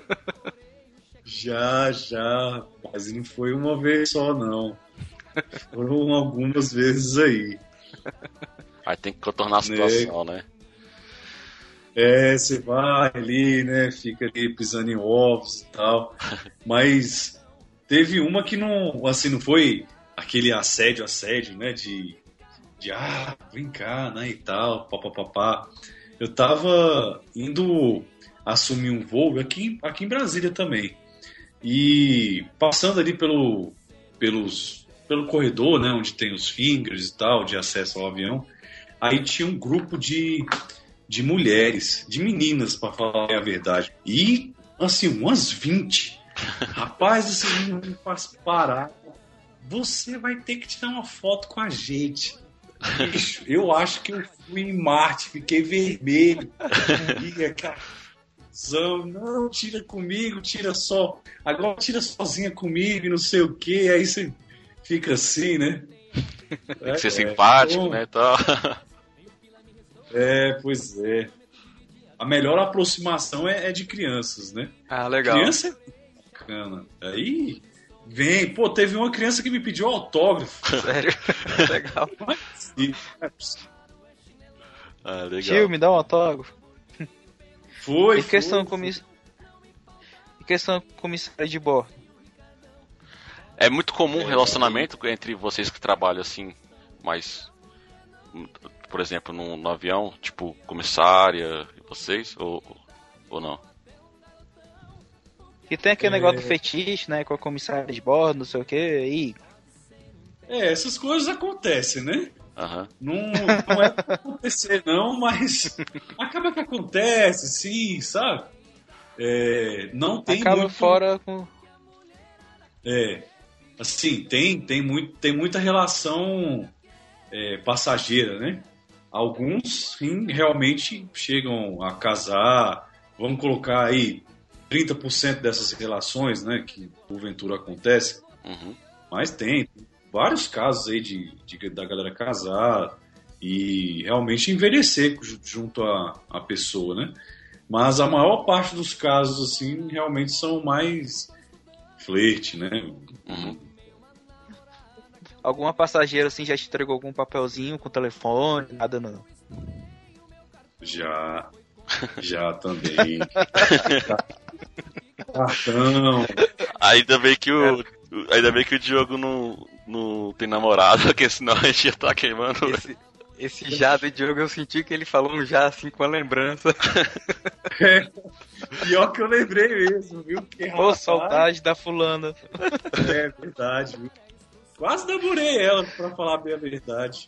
Já, já, mas não foi uma vez só, não. Foram algumas vezes aí. Aí tem que contornar a situação, né? É, você vai ali, né? Fica ali pisando em ovos e tal. Mas teve uma que não, assim, não foi aquele assédio, assédio, né? De, de ah, brincar, né? E tal, papapá. Eu tava indo assumir um voo aqui, aqui em Brasília também. E passando ali pelo, pelos, pelo corredor, né? Onde tem os fingers e tal, de acesso ao avião. Aí tinha um grupo de, de mulheres, de meninas, pra falar a verdade. E, assim, umas vinte. Rapaz, esse menino me faz parar. Você vai ter que tirar uma foto com a gente. Bicho, eu acho que eu fui em Marte, fiquei vermelho. E aquela... Não, tira comigo, tira só. Agora tira sozinha comigo e não sei o que. Aí você fica assim, né? Tem que ser é, simpático, é, né? Então... É, pois é. A melhor aproximação é, é de crianças, né? Ah, legal. Criança é bacana. Aí vem, pô, teve uma criança que me pediu autógrafo. Sério? Legal. E... Ah, legal. Tio, me dá um autógrafo. Foi, e questão foi, comiss... foi. E questão comissária de bordo. É muito comum o relacionamento entre vocês que trabalham assim mais, por exemplo, no, no avião, tipo comissária, vocês, ou, ou não? E tem aquele É. negócio do fetiche, né, com a comissária de bordo, não sei o que, aí... É, essas coisas acontecem, né? Aham. Não, não é pra acontecer, não, mas acaba que acontece, sim, sabe? É, não tem Acaba muito... fora com... É, assim, tem, tem, muito, tem muita relação é, passageira, né? Alguns, sim, realmente chegam a casar, vamos colocar aí trinta por cento dessas relações, né, que porventura acontece, Uhum. mas tem vários casos aí de, de da galera casar e realmente envelhecer ju- junto à, à pessoa, né? Mas a maior parte dos casos, assim, realmente são mais flerte, né? Uhum. Alguma passageira, assim, já te entregou algum papelzinho com telefone, nada não? Já, já também. Cartão. Ainda bem que o, ainda bem que o Diogo não, não tem namorado, porque senão a gente ia estar queimando. Esse, esse já do Diogo, eu senti que ele falou um já assim com a lembrança. É, pior que eu lembrei mesmo, viu? Que Pô, rapaz, saudade da fulana. É verdade, viu? Quase namorei ela, pra falar bem a verdade.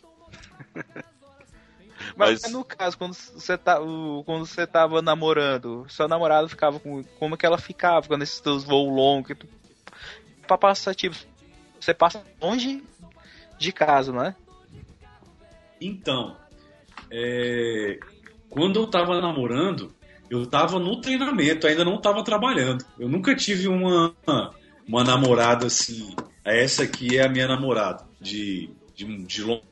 Mas, Mas- no caso, quando você, tá, o, quando você tava namorando, sua namorada ficava com... Como que ela ficava quando esses teus voos longos? Que tu, pra passar, tipo, você passa longe de casa, não é? Então, é, quando eu tava namorando, eu tava no treinamento, ainda não tava trabalhando. Eu nunca tive uma, uma namorada assim. Essa aqui é a minha namorada, de, de, de longo.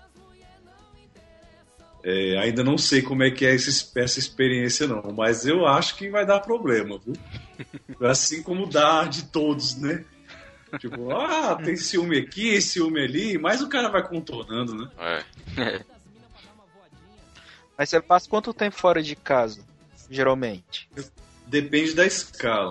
É, ainda não sei como é que é esse, essa experiência, não, mas eu acho que vai dar problema, viu? Assim como dá de todos, né? Tipo, ah, tem ciúme aqui, ciúme ali, mas o cara vai contornando, né? É. Mas você passa quanto tempo fora de casa, geralmente? Depende da escala.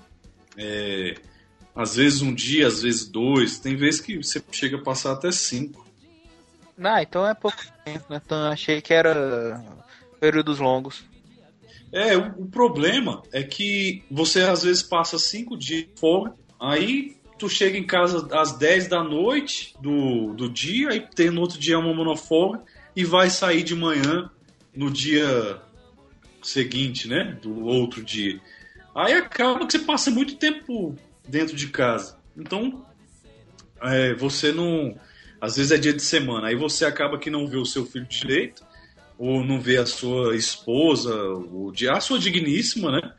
É, às vezes um dia, às vezes dois. Tem vezes que você chega a passar até cinco. Ah, então é pouco tempo, né? Então achei que era períodos longos. É, o, o problema é que você às vezes passa cinco dias fora, aí tu chega em casa às dez da noite do, do dia, aí tem no outro dia uma monofolga e vai sair de manhã no dia seguinte, né? Do outro dia. Aí acaba que você passa muito tempo dentro de casa. Então, é, você não... Às vezes é dia de semana, aí você acaba que não vê o seu filho direito, ou não vê a sua esposa, ou a sua digníssima, né?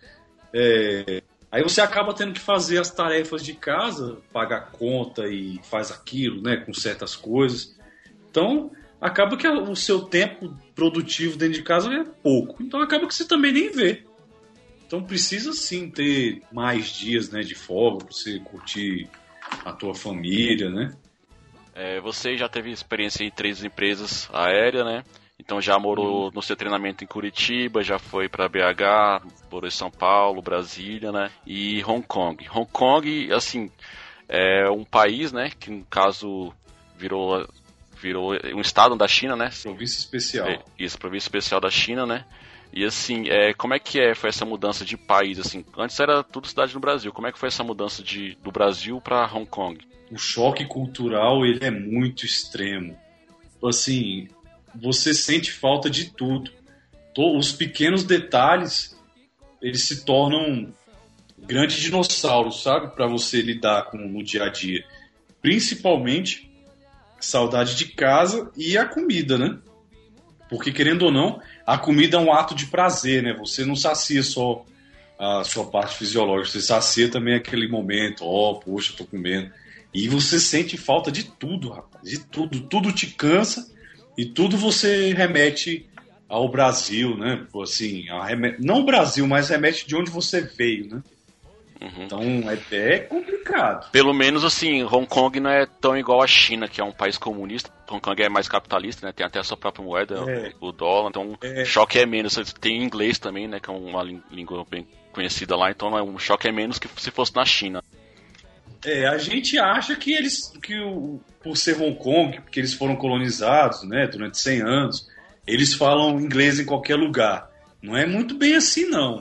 É, aí você acaba tendo que fazer as tarefas de casa, pagar conta e faz aquilo, né? Com certas coisas. Então, acaba que o seu tempo produtivo dentro de casa é pouco. Então, acaba que você também nem vê. Então, precisa sim ter mais dias, né, de folga para você curtir a tua família, né? É, você já teve experiência em três empresas aéreas, né? Então já morou no seu treinamento em Curitiba, já foi para B H, morou em São Paulo, Brasília, né? E Hong Kong. Hong Kong, assim, é um país, né? Que no caso virou, virou um estado da China, né? Província especial. É, isso, província especial da China, né? E assim, é, como é que é, foi essa mudança de país, assim? Antes era tudo cidade no Brasil. Como é que foi essa mudança de, do Brasil para Hong Kong? O choque cultural, ele é muito extremo. Assim, você sente falta de tudo. Os pequenos detalhes, eles se tornam grandes dinossauros, sabe? Para você lidar com no dia a dia. Principalmente saudade de casa e a comida, né? Porque, querendo ou não, a comida é um ato de prazer, né? Você não sacia só a sua parte fisiológica, você sacia também aquele momento, ó, oh, poxa, tô comendo. E você sente falta de tudo, rapaz, de tudo. Tudo te cansa e tudo você remete ao Brasil, né? Assim, remete... não o Brasil, mas remete de onde você veio, né? Uhum. Então é, é complicado. Pelo menos assim, Hong Kong não é tão igual a China, que é um país comunista. Hong Kong é mais capitalista, né? Tem até a sua própria moeda, é. o dólar. Então é. o choque é menos. Tem inglês também, né? Que é uma língua bem conhecida lá. Então o choque é menos que se fosse na China. É, a gente acha que eles, que o, por ser Hong Kong, porque eles foram colonizados, né, durante cem anos, eles falam inglês em qualquer lugar. Não é muito bem assim, não.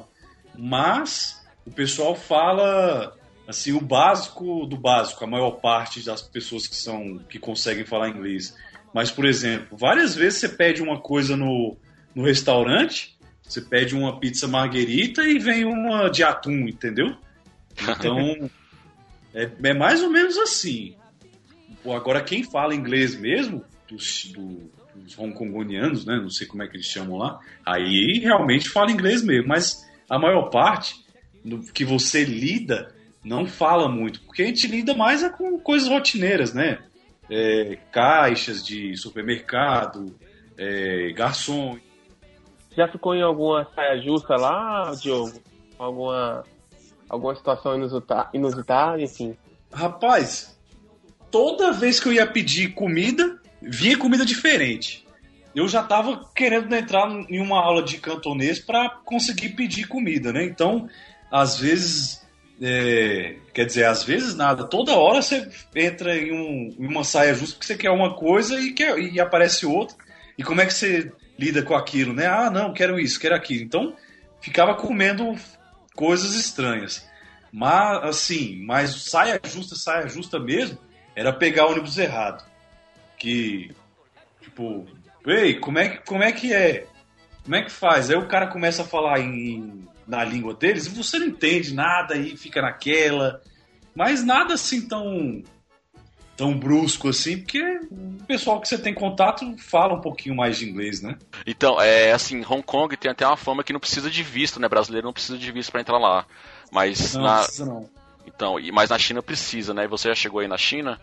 Mas o pessoal fala, assim, o básico do básico, a maior parte das pessoas que, são, que conseguem falar inglês. Mas, por exemplo, várias vezes você pede uma coisa no, no restaurante, você pede uma pizza marguerita e vem uma de atum, entendeu? Então, é, é mais ou menos assim. Agora, quem fala inglês mesmo, dos, do, dos hongkongonianos, né? Não sei como é que eles chamam lá, aí realmente fala inglês mesmo. Mas a maior parte no, que você lida não fala muito, porque a gente lida mais é com coisas rotineiras, né? É, caixas de supermercado, é, garçom. Já ficou em alguma saia justa lá, Diogo? Alguma, alguma situação inusitada, inusitada, enfim? Rapaz, toda vez que eu ia pedir comida, vinha comida diferente. Eu já tava querendo entrar em uma aula de cantonês para conseguir pedir comida, né? Então, às vezes... É, quer dizer, às vezes nada, toda hora você entra em, um, em uma saia justa porque você quer uma coisa e, quer, e aparece outra, e como é que você lida com aquilo, né? Ah, não, quero isso, quero aquilo. Então, ficava comendo coisas estranhas. Mas, assim, mas saia justa, saia justa mesmo, era pegar o ônibus errado. Que, tipo, ei, como é que, como é que é? Como é que faz? Aí o cara começa a falar em... na língua deles, e você não entende nada e fica naquela, mas nada assim tão tão brusco assim, porque o pessoal que você tem contato fala um pouquinho mais de inglês, né? Então, é assim, Hong Kong tem até uma fama que não precisa de visto, né? Brasileiro não precisa de visto pra entrar lá, mas não, na... precisa não. Então, mas na China precisa, né? E você já chegou aí na China?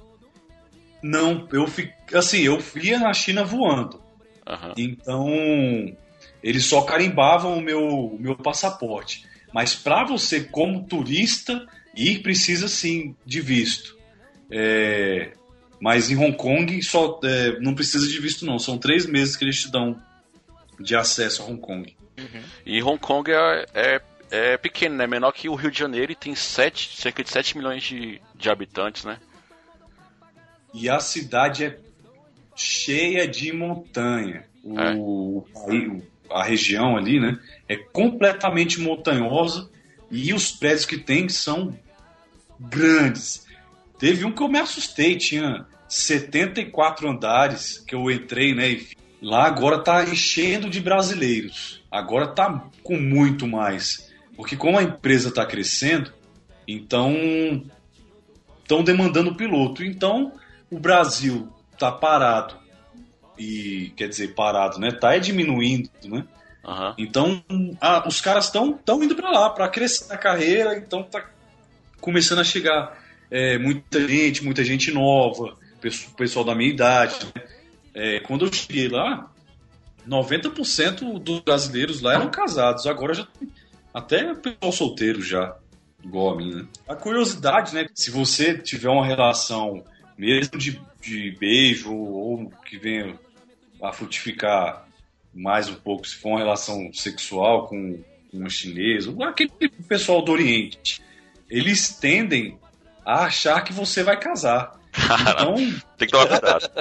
Não, eu fico assim, eu ia na China voando. Uhum. Então, eles só carimbavam o meu, o meu passaporte. Mas para você, como turista, ir precisa sim de visto. É, mas em Hong Kong só, é, não precisa de visto não. São três meses que eles te dão de acesso a Hong Kong. Uhum. E Hong Kong é, é, é pequeno, né? Menor que o Rio de Janeiro e tem sete, cerca de sete milhões de, de habitantes, né? E a cidade é cheia de montanha. O, é. o, a região ali, né, é completamente montanhosa e os prédios que tem são grandes. Teve um que eu me assustei, tinha setenta e quatro andares que eu entrei, né, e lá agora tá enchendo de brasileiros. Agora tá com muito mais. Porque como a empresa tá crescendo, então estão demandando piloto. Então o Brasil tá parado. E, quer dizer, parado, né? Tá é diminuindo, né? Uhum. Então, a, os caras estão tão indo para lá para crescer na carreira, então tá começando a chegar é, muita gente, muita gente nova, pessoal da minha idade, né? É, quando eu cheguei lá, noventa por cento dos brasileiros lá eram casados, agora já tem até pessoal solteiro já, igual a mim, né? A curiosidade, né? Se você tiver uma relação mesmo de, de beijo ou que venha a frutificar mais um pouco, se for uma relação sexual com, com um chinês, ou aquele pessoal do Oriente, eles tendem a achar que você vai casar. Então, tem que tomar cuidado.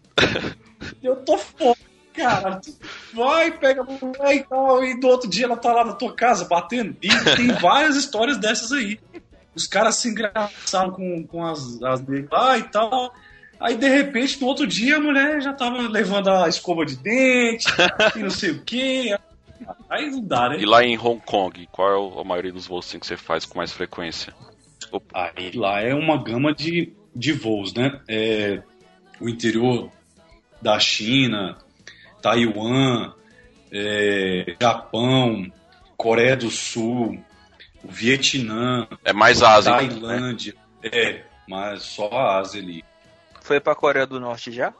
Eu tô fora, cara. Vai, pega a mulher e tal, e do outro dia ela tá lá na tua casa batendo. E tem várias histórias dessas aí. Os caras se engraçaram com, com as, as lá e tal. Aí, de repente, no outro dia, a mulher já tava levando a escova de dente e não sei o quê. Aí não dá, né? E lá em Hong Kong, qual é a maioria dos voos que você faz com mais frequência? Aí, lá é uma gama de, de voos, né? É, o interior da China, Taiwan, é, Japão, Coreia do Sul, o Vietnã, é mais Ásia, Tailândia, né? É, mas só a Ásia ali. Foi pra Coreia do Norte já?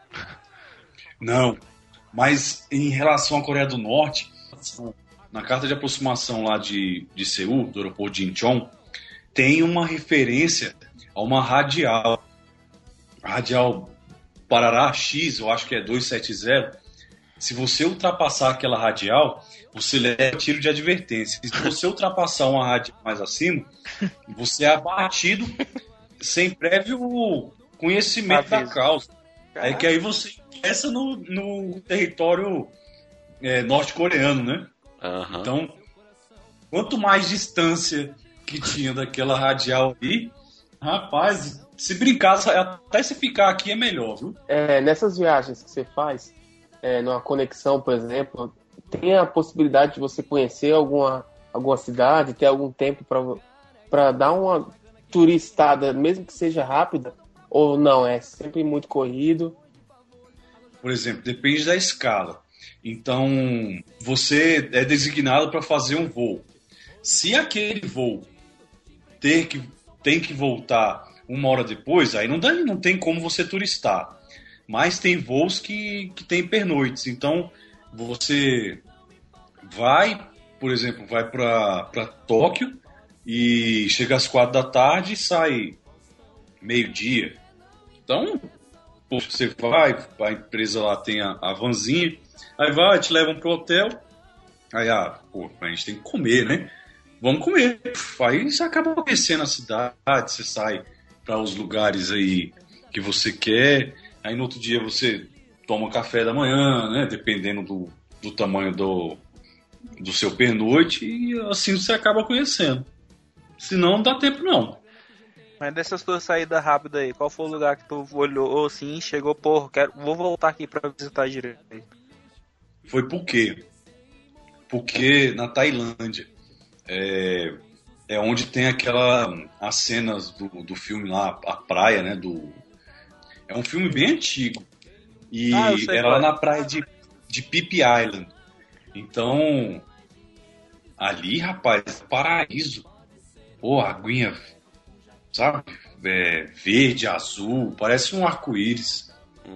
Não, mas em relação à Coreia do Norte, na carta de aproximação lá de, de Seul, do aeroporto de Incheon, tem uma referência a uma radial, a radial Parará X, eu acho que é duzentos e setenta, se você ultrapassar aquela radial, você leva tiro de advertência. Se você ultrapassar uma radial mais acima, você é abatido sem prévio conhecimento da causa. É que aí você ingressa no, no território é, norte-coreano, né? Uhum. Então, quanto mais distância que tinha daquela radial ali, rapaz, se brincar, até se ficar aqui é melhor, viu? É, nessas viagens que você faz, é, numa conexão, por exemplo, tem a possibilidade de você conhecer alguma, alguma cidade, ter algum tempo para dar uma turistada, mesmo que seja rápida, ou não? É sempre muito corrido? Por exemplo, depende da escala. Então, você é designado para fazer um voo. Se aquele voo ter que, tem que voltar uma hora depois, aí não, dá, não tem como você turistar. Mas tem voos que, que tem pernoites. Então, você vai, por exemplo, vai para Tóquio e chega às quatro da tarde e sai meio-dia. Então, poxa, você vai, a empresa lá tem a, a vanzinha, aí vai, te levam pro hotel, aí, ah, pô, a gente tem que comer, né? Vamos comer. Aí você acaba conhecendo a cidade, você sai para os lugares aí que você quer, aí no outro dia você toma café da manhã, né? Dependendo do, do tamanho do, do seu pernoite, e assim você acaba conhecendo. Senão não dá tempo, não. Mas dessas tuas saídas rápidas aí, qual foi o lugar que tu olhou assim, chegou, porra, quero, vou voltar aqui pra visitar direito? Foi Phuket. Phuket, na Tailândia. É, é onde tem aquela as cenas do, do filme lá, a praia, né? Do, é um filme bem antigo. E ah, era lá na praia de, de Phi Island. Então, ali, rapaz, paraíso. Pô, aguinha, sabe? É, verde, azul, parece um arco-íris.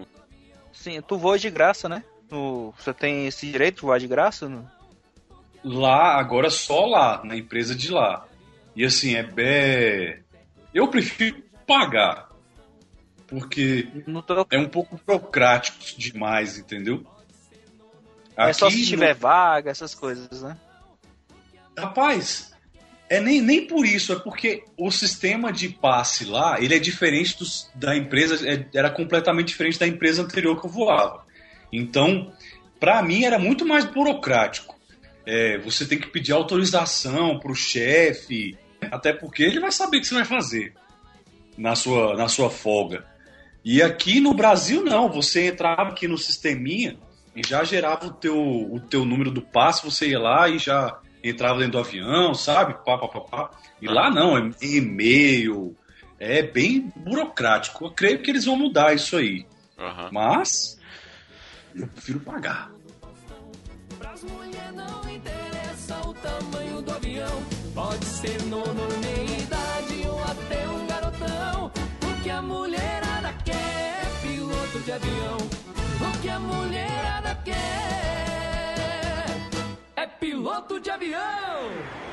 Sim, tu voa de graça, né? No, você tem esse direito de voar de graça? No... Lá, agora só lá, na empresa de lá. E assim, é, é... eu prefiro pagar. Porque tô... é um pouco burocrático demais, entendeu? É Aqui, só se tiver no... vaga, essas coisas, né? Rapaz, é nem, nem por isso, é porque o sistema de passe lá, ele é diferente dos, da empresa, é, era completamente diferente da empresa anterior que eu voava. Então, pra mim era muito mais burocrático. É, você tem que pedir autorização pro chefe, até porque ele vai saber o que você vai fazer na sua, na sua folga. E aqui no Brasil não, você entrava aqui no sisteminha e já gerava o teu, o teu número do passe, você ia lá e já entrava dentro do avião, sabe? Pá, pá, pá, pá. E lá não, é e-mail, é bem burocrático. Eu creio que eles vão mudar isso aí. Uhum. Mas eu prefiro pagar. Pras mulheres não interessa o tamanho do avião, pode ser nono, meia idade ou até um garotão. O que a mulherada quer é piloto de avião. O que a mulherada quer é piloto de avião.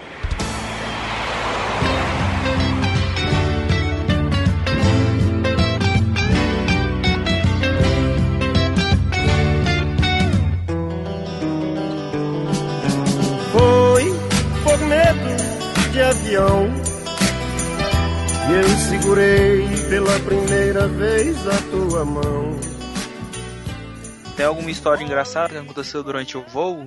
Foi por medo de avião e eu segurei pela primeira vez a tua mão. Tem alguma história engraçada que aconteceu durante o voo?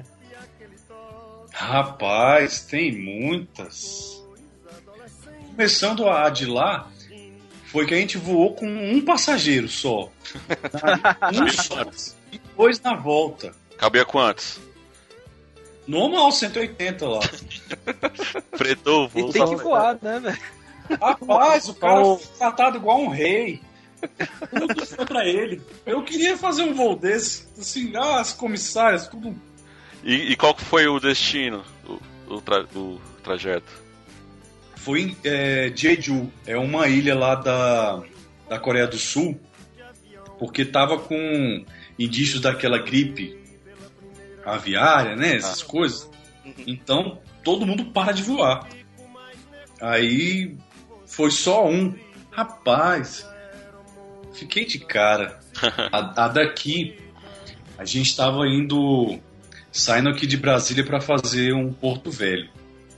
Rapaz, tem muitas. Começando a de lá, foi que a gente voou com um passageiro só. Um só. E dois na volta. Cabia quantos? Normal, cento e oitenta lá. Fretou o voo. E tem que voar, né, velho? Rapaz, o cara foi tratado igual um rei. Tudo foi pra ele. Eu queria fazer um voo desse. Assim, ah, as comissárias, tudo. E, e qual foi o destino, o, o, tra, o trajeto? Foi em é, Jeju. É uma ilha lá da, da Coreia do Sul. Porque tava com indícios daquela gripe aviária, né? Essas ah. coisas. Então, todo mundo para de voar. Aí, foi só um. Rapaz, fiquei de cara. A, a daqui a gente estava indo, saindo aqui de Brasília para fazer um Porto Velho.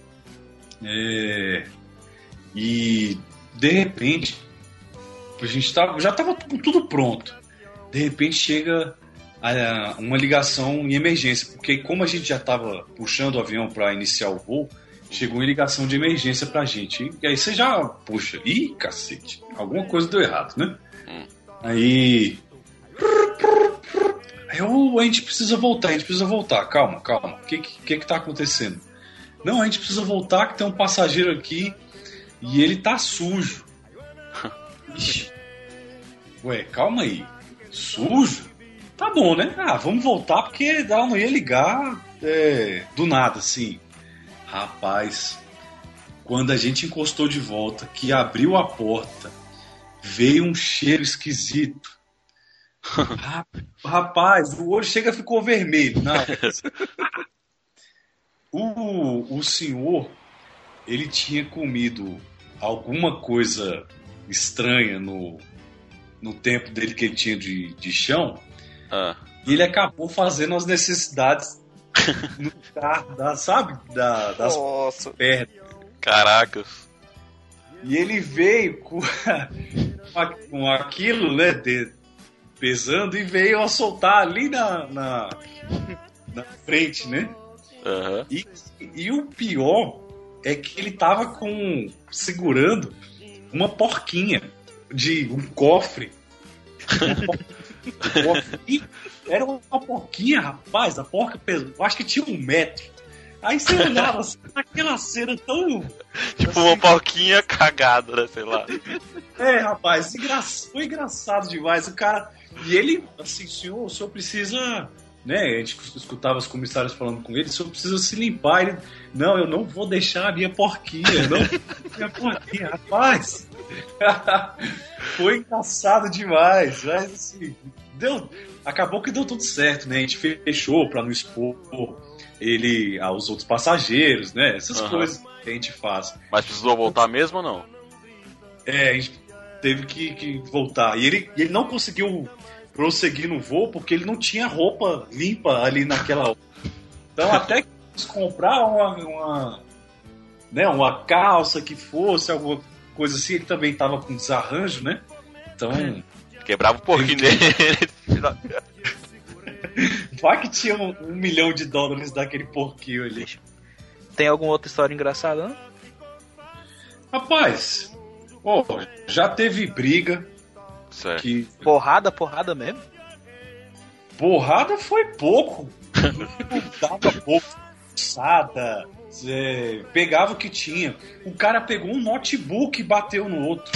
É, e de repente, a gente tava, já estava tudo pronto. De repente chega a, uma ligação em emergência, porque como a gente já estava puxando o avião para iniciar o voo, chegou uma ligação de emergência pra gente. E aí você já, puxa, ih, cacete, alguma coisa deu errado, né? Hum. Aí. Aí eu, a gente precisa voltar, a gente precisa voltar. Calma, calma. O que, que que tá acontecendo? Não, a gente precisa voltar, que tem um passageiro aqui e ele tá sujo. Ixi. Ué, calma aí. Sujo? Tá bom, né? Ah, vamos voltar porque ela não ia ligar é, do nada, assim. Rapaz, quando a gente encostou de volta, que abriu a porta, veio um cheiro esquisito. Rapaz, o olho chega e ficou vermelho. Não. O, o senhor, ele tinha comido alguma coisa estranha no, no tempo dele que ele tinha de, de chão. Ah. E ele acabou fazendo as necessidades no carro, da, sabe? Da, das Nossa. pernas. Caracas. E ele veio com, com aquilo, né? De, pesando e veio a soltar ali na, na, na frente, né? Uhum. E, e o pior é que ele tava com segurando uma porquinha de um cofre. Um cofre. E era uma porquinha, rapaz. A porca pesou, acho que tinha um metro. Aí você olhava assim, aquela cena tão. Tipo assim, uma porquinha cagada, né? Sei lá. É, rapaz, engra... foi engraçado demais. O cara. E ele, assim, senhor, o senhor precisa. Né? A gente escutava os comissários falando com ele, o senhor precisa se limpar. Ele, não, eu não vou deixar a minha porquinha, não. Minha porquinha, rapaz. Foi engraçado demais. Mas assim, deu. Acabou que deu tudo certo, né? A gente fechou pra não expor ele aos outros passageiros, né? Essas uhum. coisas que a gente faz. Mas precisou voltar mesmo ou não? É, a gente teve que, que voltar. E ele, ele não conseguiu prosseguir no voo porque ele não tinha roupa limpa ali naquela hora. Então até que quis comprar uma, uma, né, uma calça que fosse, alguma coisa assim, ele também tava com desarranjo, né? Então... Quebrava um pouquinho nele. Vai que tinha um, um milhão de dólares daquele porquinho ali. Tem alguma outra história engraçada, não? Rapaz, oh, já teve briga. Certo. Que... Porrada, porrada mesmo? Porrada foi pouco. Dava pouco. Sada, é, pegava o que tinha. O cara pegou um notebook e bateu no outro.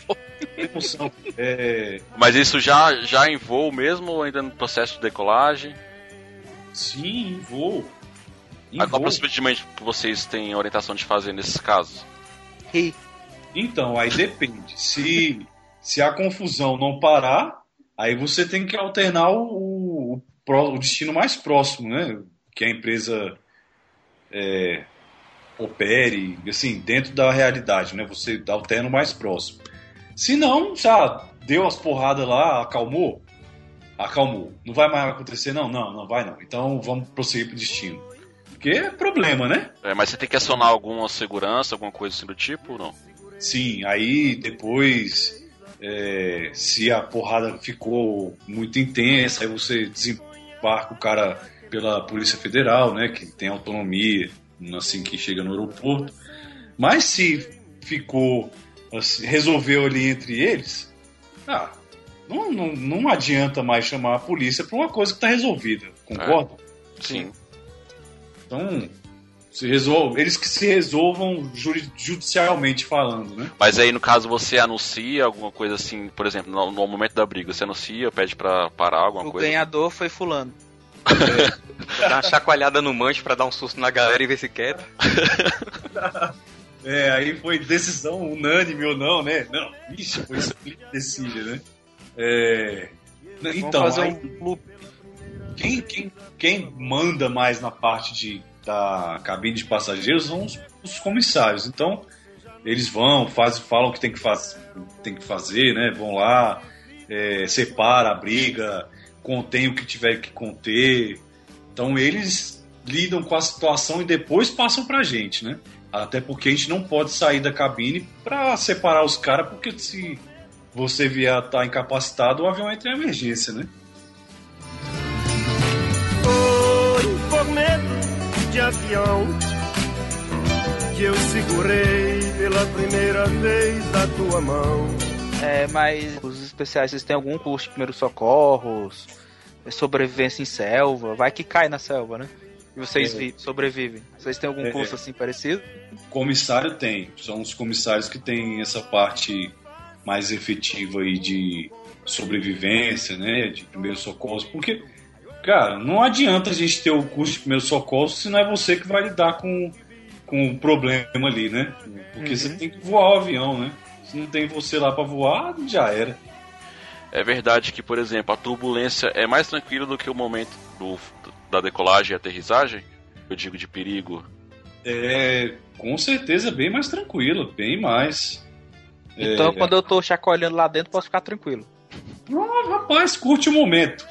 É... Mas isso já, já em voo mesmo ou ainda no processo de decolagem? Sim, em voo. Em Qual voo. procedimento que vocês têm orientação de fazer nesses casos? Então, aí depende. Se, se a confusão não parar, aí você tem que alternar o, o, o destino mais próximo, né? Que a empresa é, opere, assim, dentro da realidade, né? Você alterna o mais próximo. Se não, já deu as porradas lá, acalmou? Acalmou. Não vai mais acontecer? Não, não, não vai não. Então vamos prosseguir pro destino. Porque é problema, né? É, mas você tem que acionar alguma segurança, alguma coisa assim do tipo ou não? Sim, aí depois, é, se a porrada ficou muito intensa, aí você desembarca o cara pela Polícia Federal, né? Que tem autonomia assim que chega no aeroporto. Mas se ficou... resolveu ali entre eles, ah, não, não, não adianta mais chamar a polícia para uma coisa que está resolvida, concorda? É, sim. Então, se resolve, eles que se resolvam judicialmente falando, né? Mas aí, no caso, você anuncia alguma coisa assim, por exemplo, no, no momento da briga, você anuncia, pede para parar alguma o coisa? O ganhador foi fulano. É, dá uma chacoalhada no manche para dar um susto na galera e ver se quebra. É, aí foi decisão unânime ou não, né? Não, ixi, foi split decision, né? É... Então, fazer aí, um... quem, quem, quem manda mais na parte de, da cabine de passageiros são os, os comissários. Então, eles vão, faz, falam o que tem que, faz, tem que fazer, né? Vão lá, é, separa a briga, contém o que tiver que conter. Então eles lidam com a situação e depois passam pra gente, né? Até porque a gente não pode sair da cabine pra separar os caras, porque se você vier a estar incapacitado, o avião entra em emergência, né? Foi por medo de avião que eu segurei pela primeira vez a tua mão. É, mas os especiais, vocês têm algum curso de primeiros socorros, sobrevivência em selva? Vai que cai na selva, né? E vocês é. vi- sobrevivem. Vocês têm algum é. curso assim parecido? Comissário tem. São os comissários que têm essa parte mais efetiva aí de sobrevivência, né? De primeiros socorros. Porque, cara, não adianta a gente ter o curso de primeiros socorros se não é você que vai lidar com, com o problema ali, né? Porque uhum. você tem que voar o avião, né? Se não tem você lá pra voar, já era. É verdade que, por exemplo, a turbulência é mais tranquila do que o momento do, da decolagem e aterrissagem? Eu digo de perigo. É, com certeza, bem mais tranquilo, bem mais. Então, é... quando eu tô chacoalhando lá dentro, posso ficar tranquilo. Oh, rapaz, curte o momento.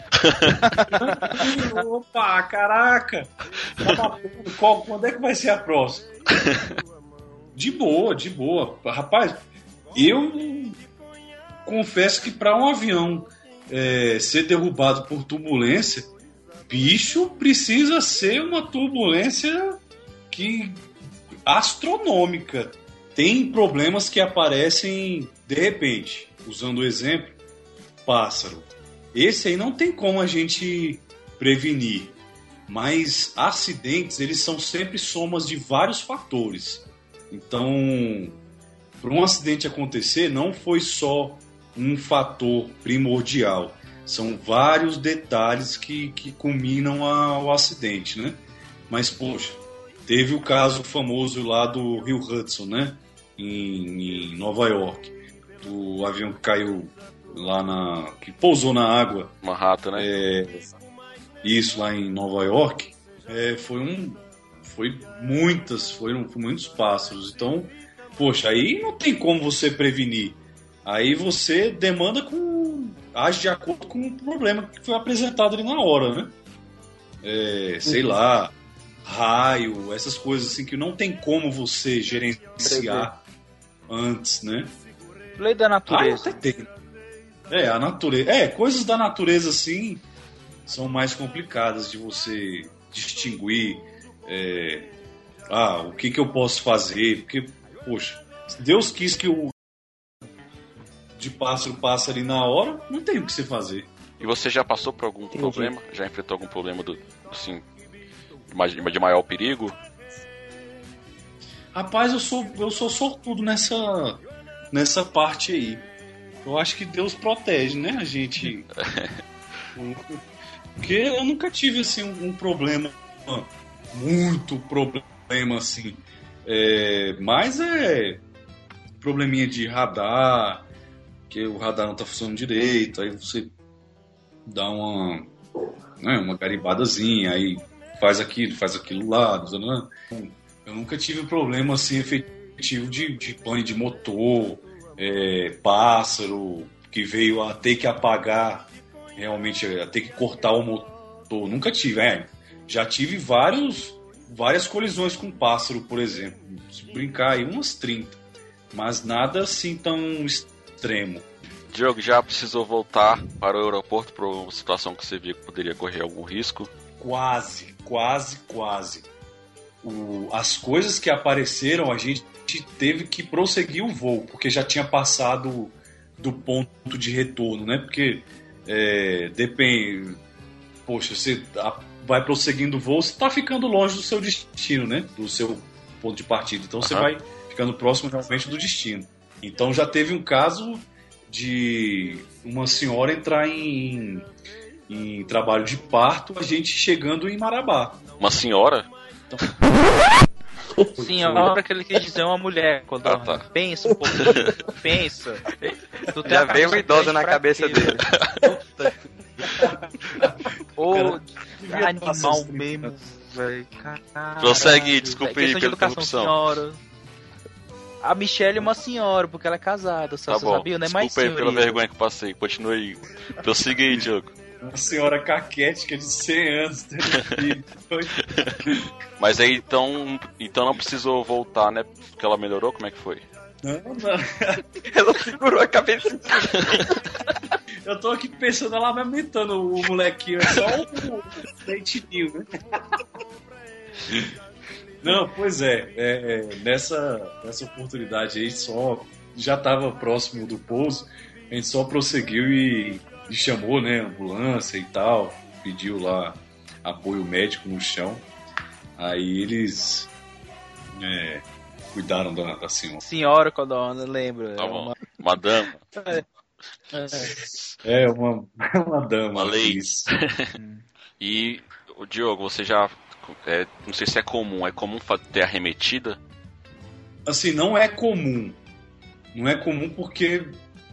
Opa, caraca. Qual, quando é que vai ser a próxima? De boa, de boa. Rapaz, eu confesso que para um avião é, ser derrubado por turbulência, bicho, precisa ser uma turbulência que astronômica. Tem problemas que aparecem de repente. Usando o exemplo, pássaro. Esse aí não tem como a gente prevenir. Mas acidentes, eles são sempre somas de vários fatores. Então, para um acidente acontecer, não foi só um fator primordial. São vários detalhes que, que culminam ao acidente, né? Mas, poxa, teve o caso famoso lá do Rio Hudson, né? Em, em Nova York. Do avião que caiu lá na... que pousou na água. Manhattan, né? É, isso, lá em Nova York. É, foi um... Foi muitas, foram muitos pássaros. Então, poxa, aí não tem como você prevenir. Aí você demanda com... age de acordo com o problema que foi apresentado ali na hora, né? É, sei uhum. lá, raio, essas coisas assim que não tem como você gerenciar antes, né? Lei da natureza. Ah, tem. É, a natureza. É, coisas da natureza assim são mais complicadas de você distinguir. É, ah, o que, que eu posso fazer? Porque, poxa, se Deus quis que o de pássaro passe ali na hora, não tem o que você fazer. E você já passou por algum Entendi. problema? Já enfrentou algum problema do, assim, de maior perigo? Rapaz, eu sou, eu sou sortudo nessa, nessa parte aí. Eu acho que Deus protege, né, a gente. Porque eu nunca tive, assim, um, um problema, muito problema, assim. É, mas é probleminha de radar, que o radar não tá funcionando direito, aí você dá uma, né, uma garibadazinha, aí faz aquilo, faz aquilo lá. Eu nunca tive problema assim efetivo de, de pane de motor, é, pássaro que veio a ter que apagar, realmente a ter que cortar o motor. Nunca tive, é. Já tive vários, várias colisões com pássaro, por exemplo. Se brincar aí, umas trinta. Mas nada assim tão extremo. Diogo, já precisou voltar para o aeroporto por uma situação que você via que poderia correr algum risco? Quase, quase, quase. O, as coisas que apareceram, a gente teve que prosseguir o voo, porque já tinha passado do ponto de retorno, né? Porque é, depende... Poxa, você vai prosseguindo o voo, você está ficando longe do seu destino, né? Do seu ponto de partida. Então uhum. você vai ficando próximo realmente do destino. Então já teve um caso de uma senhora entrar em, em trabalho de parto, a gente chegando em Marabá. Uma senhora? Então... Sim, olha para que ele quis dizer uma mulher. Quando ah, tá. pensa um pouquinho, pensa. Já veio uma idosa na cabeça dele. Ou animal mesmo, velho. Prossegue, desculpe aí pela interrupção. Senhora. A Michelle é uma senhora, porque ela é casada, só tá você bom. sabia, né? Desculpa aí pela vergonha que passei, continue aí. Prossiga aí, Diogo. uma senhora caquética de cem anos tendo filho. Mas aí então, então não precisou voltar, né? Porque ela melhorou, como é que foi? Não, não. Ela segurou a cabeça. Eu tô aqui pensando, ela amamentando o molequinho, é só o leitinho, né? Não, pois é, é, é nessa, nessa oportunidade aí só já tava próximo do pouso, a gente só prosseguiu e, e chamou, né, ambulância e tal, pediu lá apoio médico no chão, aí eles é, cuidaram da, da senhora. Senhora Codorna, lembro. Tá é bom. uma... Uma dama. É. É, uma, uma dama. Uma lei. Isso. E, o Diogo, você já... É, não sei se é comum, é comum ter arremetida? Assim, não é comum. Não é comum porque...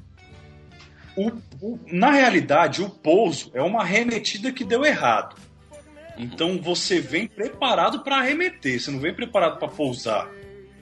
O, o, na realidade, o pouso é uma arremetida que deu errado. Então você vem preparado para arremeter, você não vem preparado para pousar.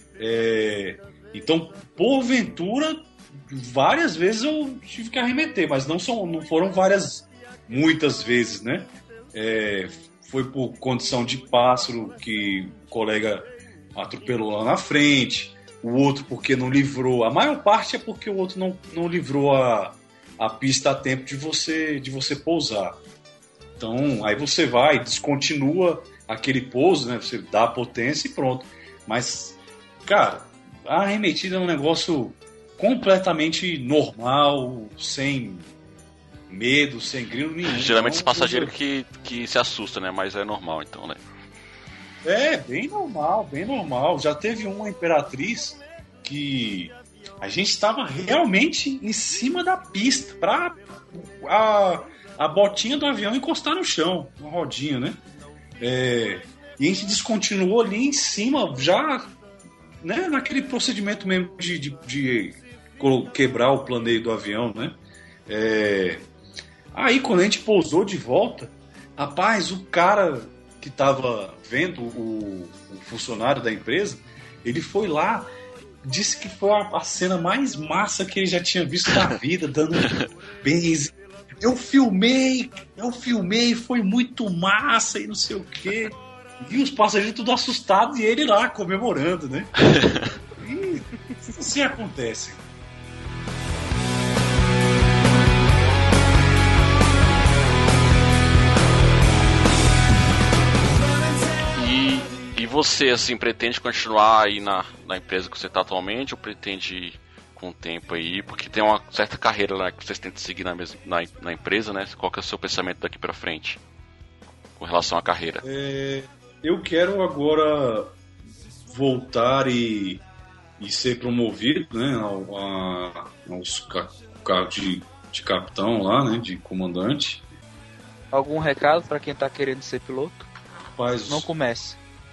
É, então, porventura, várias vezes eu tive que arremeter, mas não, são, não foram várias, muitas vezes, né? É, foi por condição de pássaro que o colega atropelou lá na frente, o outro porque não livrou. A maior parte é porque o outro não, não livrou a, a pista a tempo de você, de você pousar. Então, aí você vai, descontinua aquele pouso, né? Você dá a potência e pronto. Mas, cara, a arremetida é um negócio completamente normal, sem medo, sem grilo nenhum. Geralmente então, esse passageiro que, que se assusta, né? Mas é normal, então, né? É, bem normal, bem normal. Já teve uma Imperatriz que a gente estava realmente em cima da pista para a, a botinha do avião encostar no chão, uma rodinha, né? É, e a gente descontinuou ali em cima, já, né, naquele procedimento mesmo de, de, de quebrar o planeio do avião, né? É, aí quando a gente pousou de volta, rapaz, o cara que estava vendo o, o funcionário da empresa, ele foi lá, disse que foi a, a cena mais massa que ele já tinha visto na vida, dando bens. Eu filmei, eu filmei, foi muito massa e não sei o quê. E os passageiros tudo assustados e ele lá comemorando, né? E assim acontece. E, e você, assim, pretende continuar aí na, na empresa que você está atualmente ou pretende com o tempo aí? Porque tem uma certa carreira, né, que vocês tentam seguir na, mesma, na, na empresa, né? Qual que é o seu pensamento daqui para frente com relação à carreira? É, eu quero agora voltar e, e ser promovido, né, ao, a, aos cargos de, de capitão lá, né, de comandante. Algum recado para quem tá querendo ser piloto? Rapaz, não comece.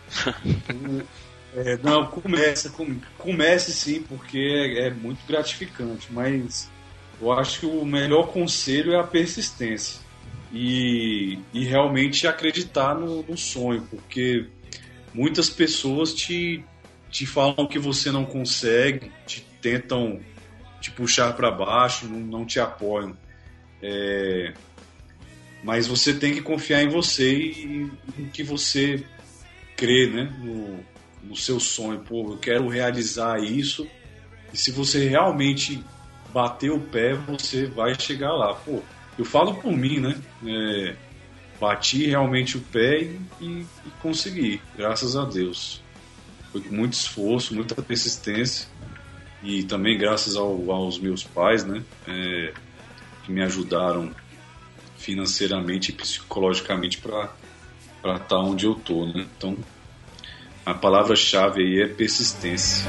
É, não, comece, comece sim, porque é, é muito gratificante, mas eu acho que o melhor conselho é a persistência e, e realmente acreditar no, no sonho, porque muitas pessoas te, te falam que você não consegue, te tentam te puxar para baixo, não, não te apoiam. É, mas você tem que confiar em você e em que você crê, né, no, no seu sonho. Pô, eu quero realizar isso, e se você realmente bater o pé, você vai chegar lá. Pô, eu falo por mim, né? É, bati realmente o pé e, e, e consegui, graças a Deus. Foi com muito esforço, muita persistência, e também graças ao, aos meus pais, né? É, que me ajudaram financeiramente e psicologicamente para para estar onde eu tô, né? Então, a palavra-chave aí é persistência.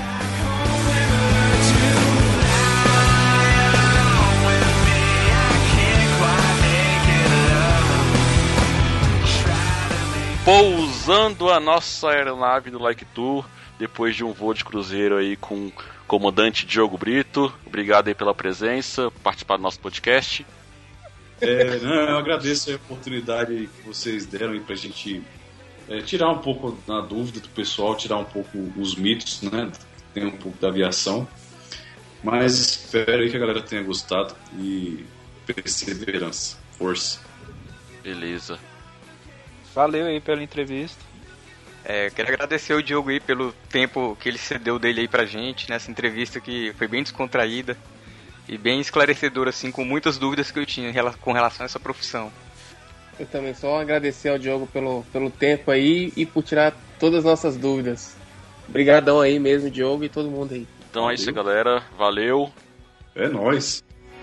Pousando a nossa aeronave do Like Tour, depois de um voo de cruzeiro aí com o comandante Diogo Brito. Obrigado aí pela presença, participar do nosso podcast. É, não, eu agradeço a oportunidade que vocês deram aí pra gente é, tirar um pouco na dúvida do pessoal, tirar um pouco os mitos, né? Tem um pouco da aviação. Mas espero aí que a galera tenha gostado e perseverança. Força. Beleza. Valeu aí pela entrevista. É, quero agradecer o Diogo aí pelo tempo que ele cedeu dele aí pra gente, nessa entrevista que foi bem descontraída e bem esclarecedora, assim, com muitas dúvidas que eu tinha com relação a essa profissão. Eu também só agradecer ao Diogo pelo, pelo tempo aí e por tirar todas as nossas dúvidas. Obrigadão aí mesmo, Diogo, e todo mundo aí. Então Valeu. É isso, galera. Valeu. É nóis.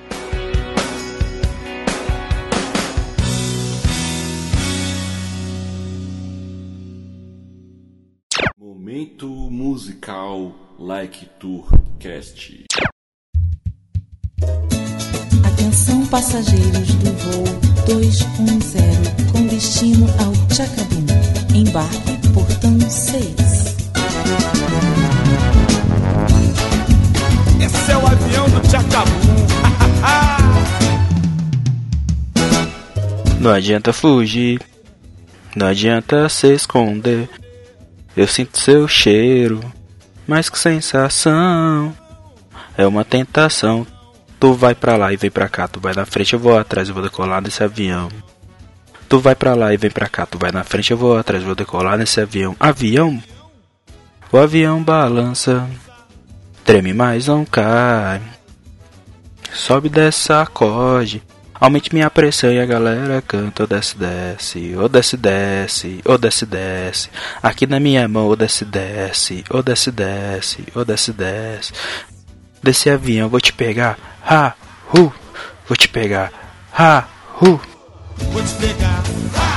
Momento musical Like Tourcast. Atenção passageiros do voo dois um zero com destino ao Chacabum. Embarque portão seis. Esse é o avião do Chacabum. Não adianta fugir, não adianta se esconder. Eu sinto seu cheiro, mas que sensação. É uma tentação. Tu vai pra lá e vem pra cá. Tu vai na frente, eu vou atrás, eu vou decolar nesse avião. Tu vai pra lá e vem pra cá. Tu vai na frente, eu vou atrás, eu vou decolar nesse avião. Avião? O avião balança, treme, mas não cai. Sobe, desce, sacode. Aumente minha pressão e a galera canta. Ô desce, desce, ô desce, desce, ô desce, desce. Aqui na minha mão, ô desce, desce, ô desce, desce, ô desce, desce. Desse avião, vou te pegar, ha, hu. Vou te pegar, ha, hu. Vou te pegar, ha.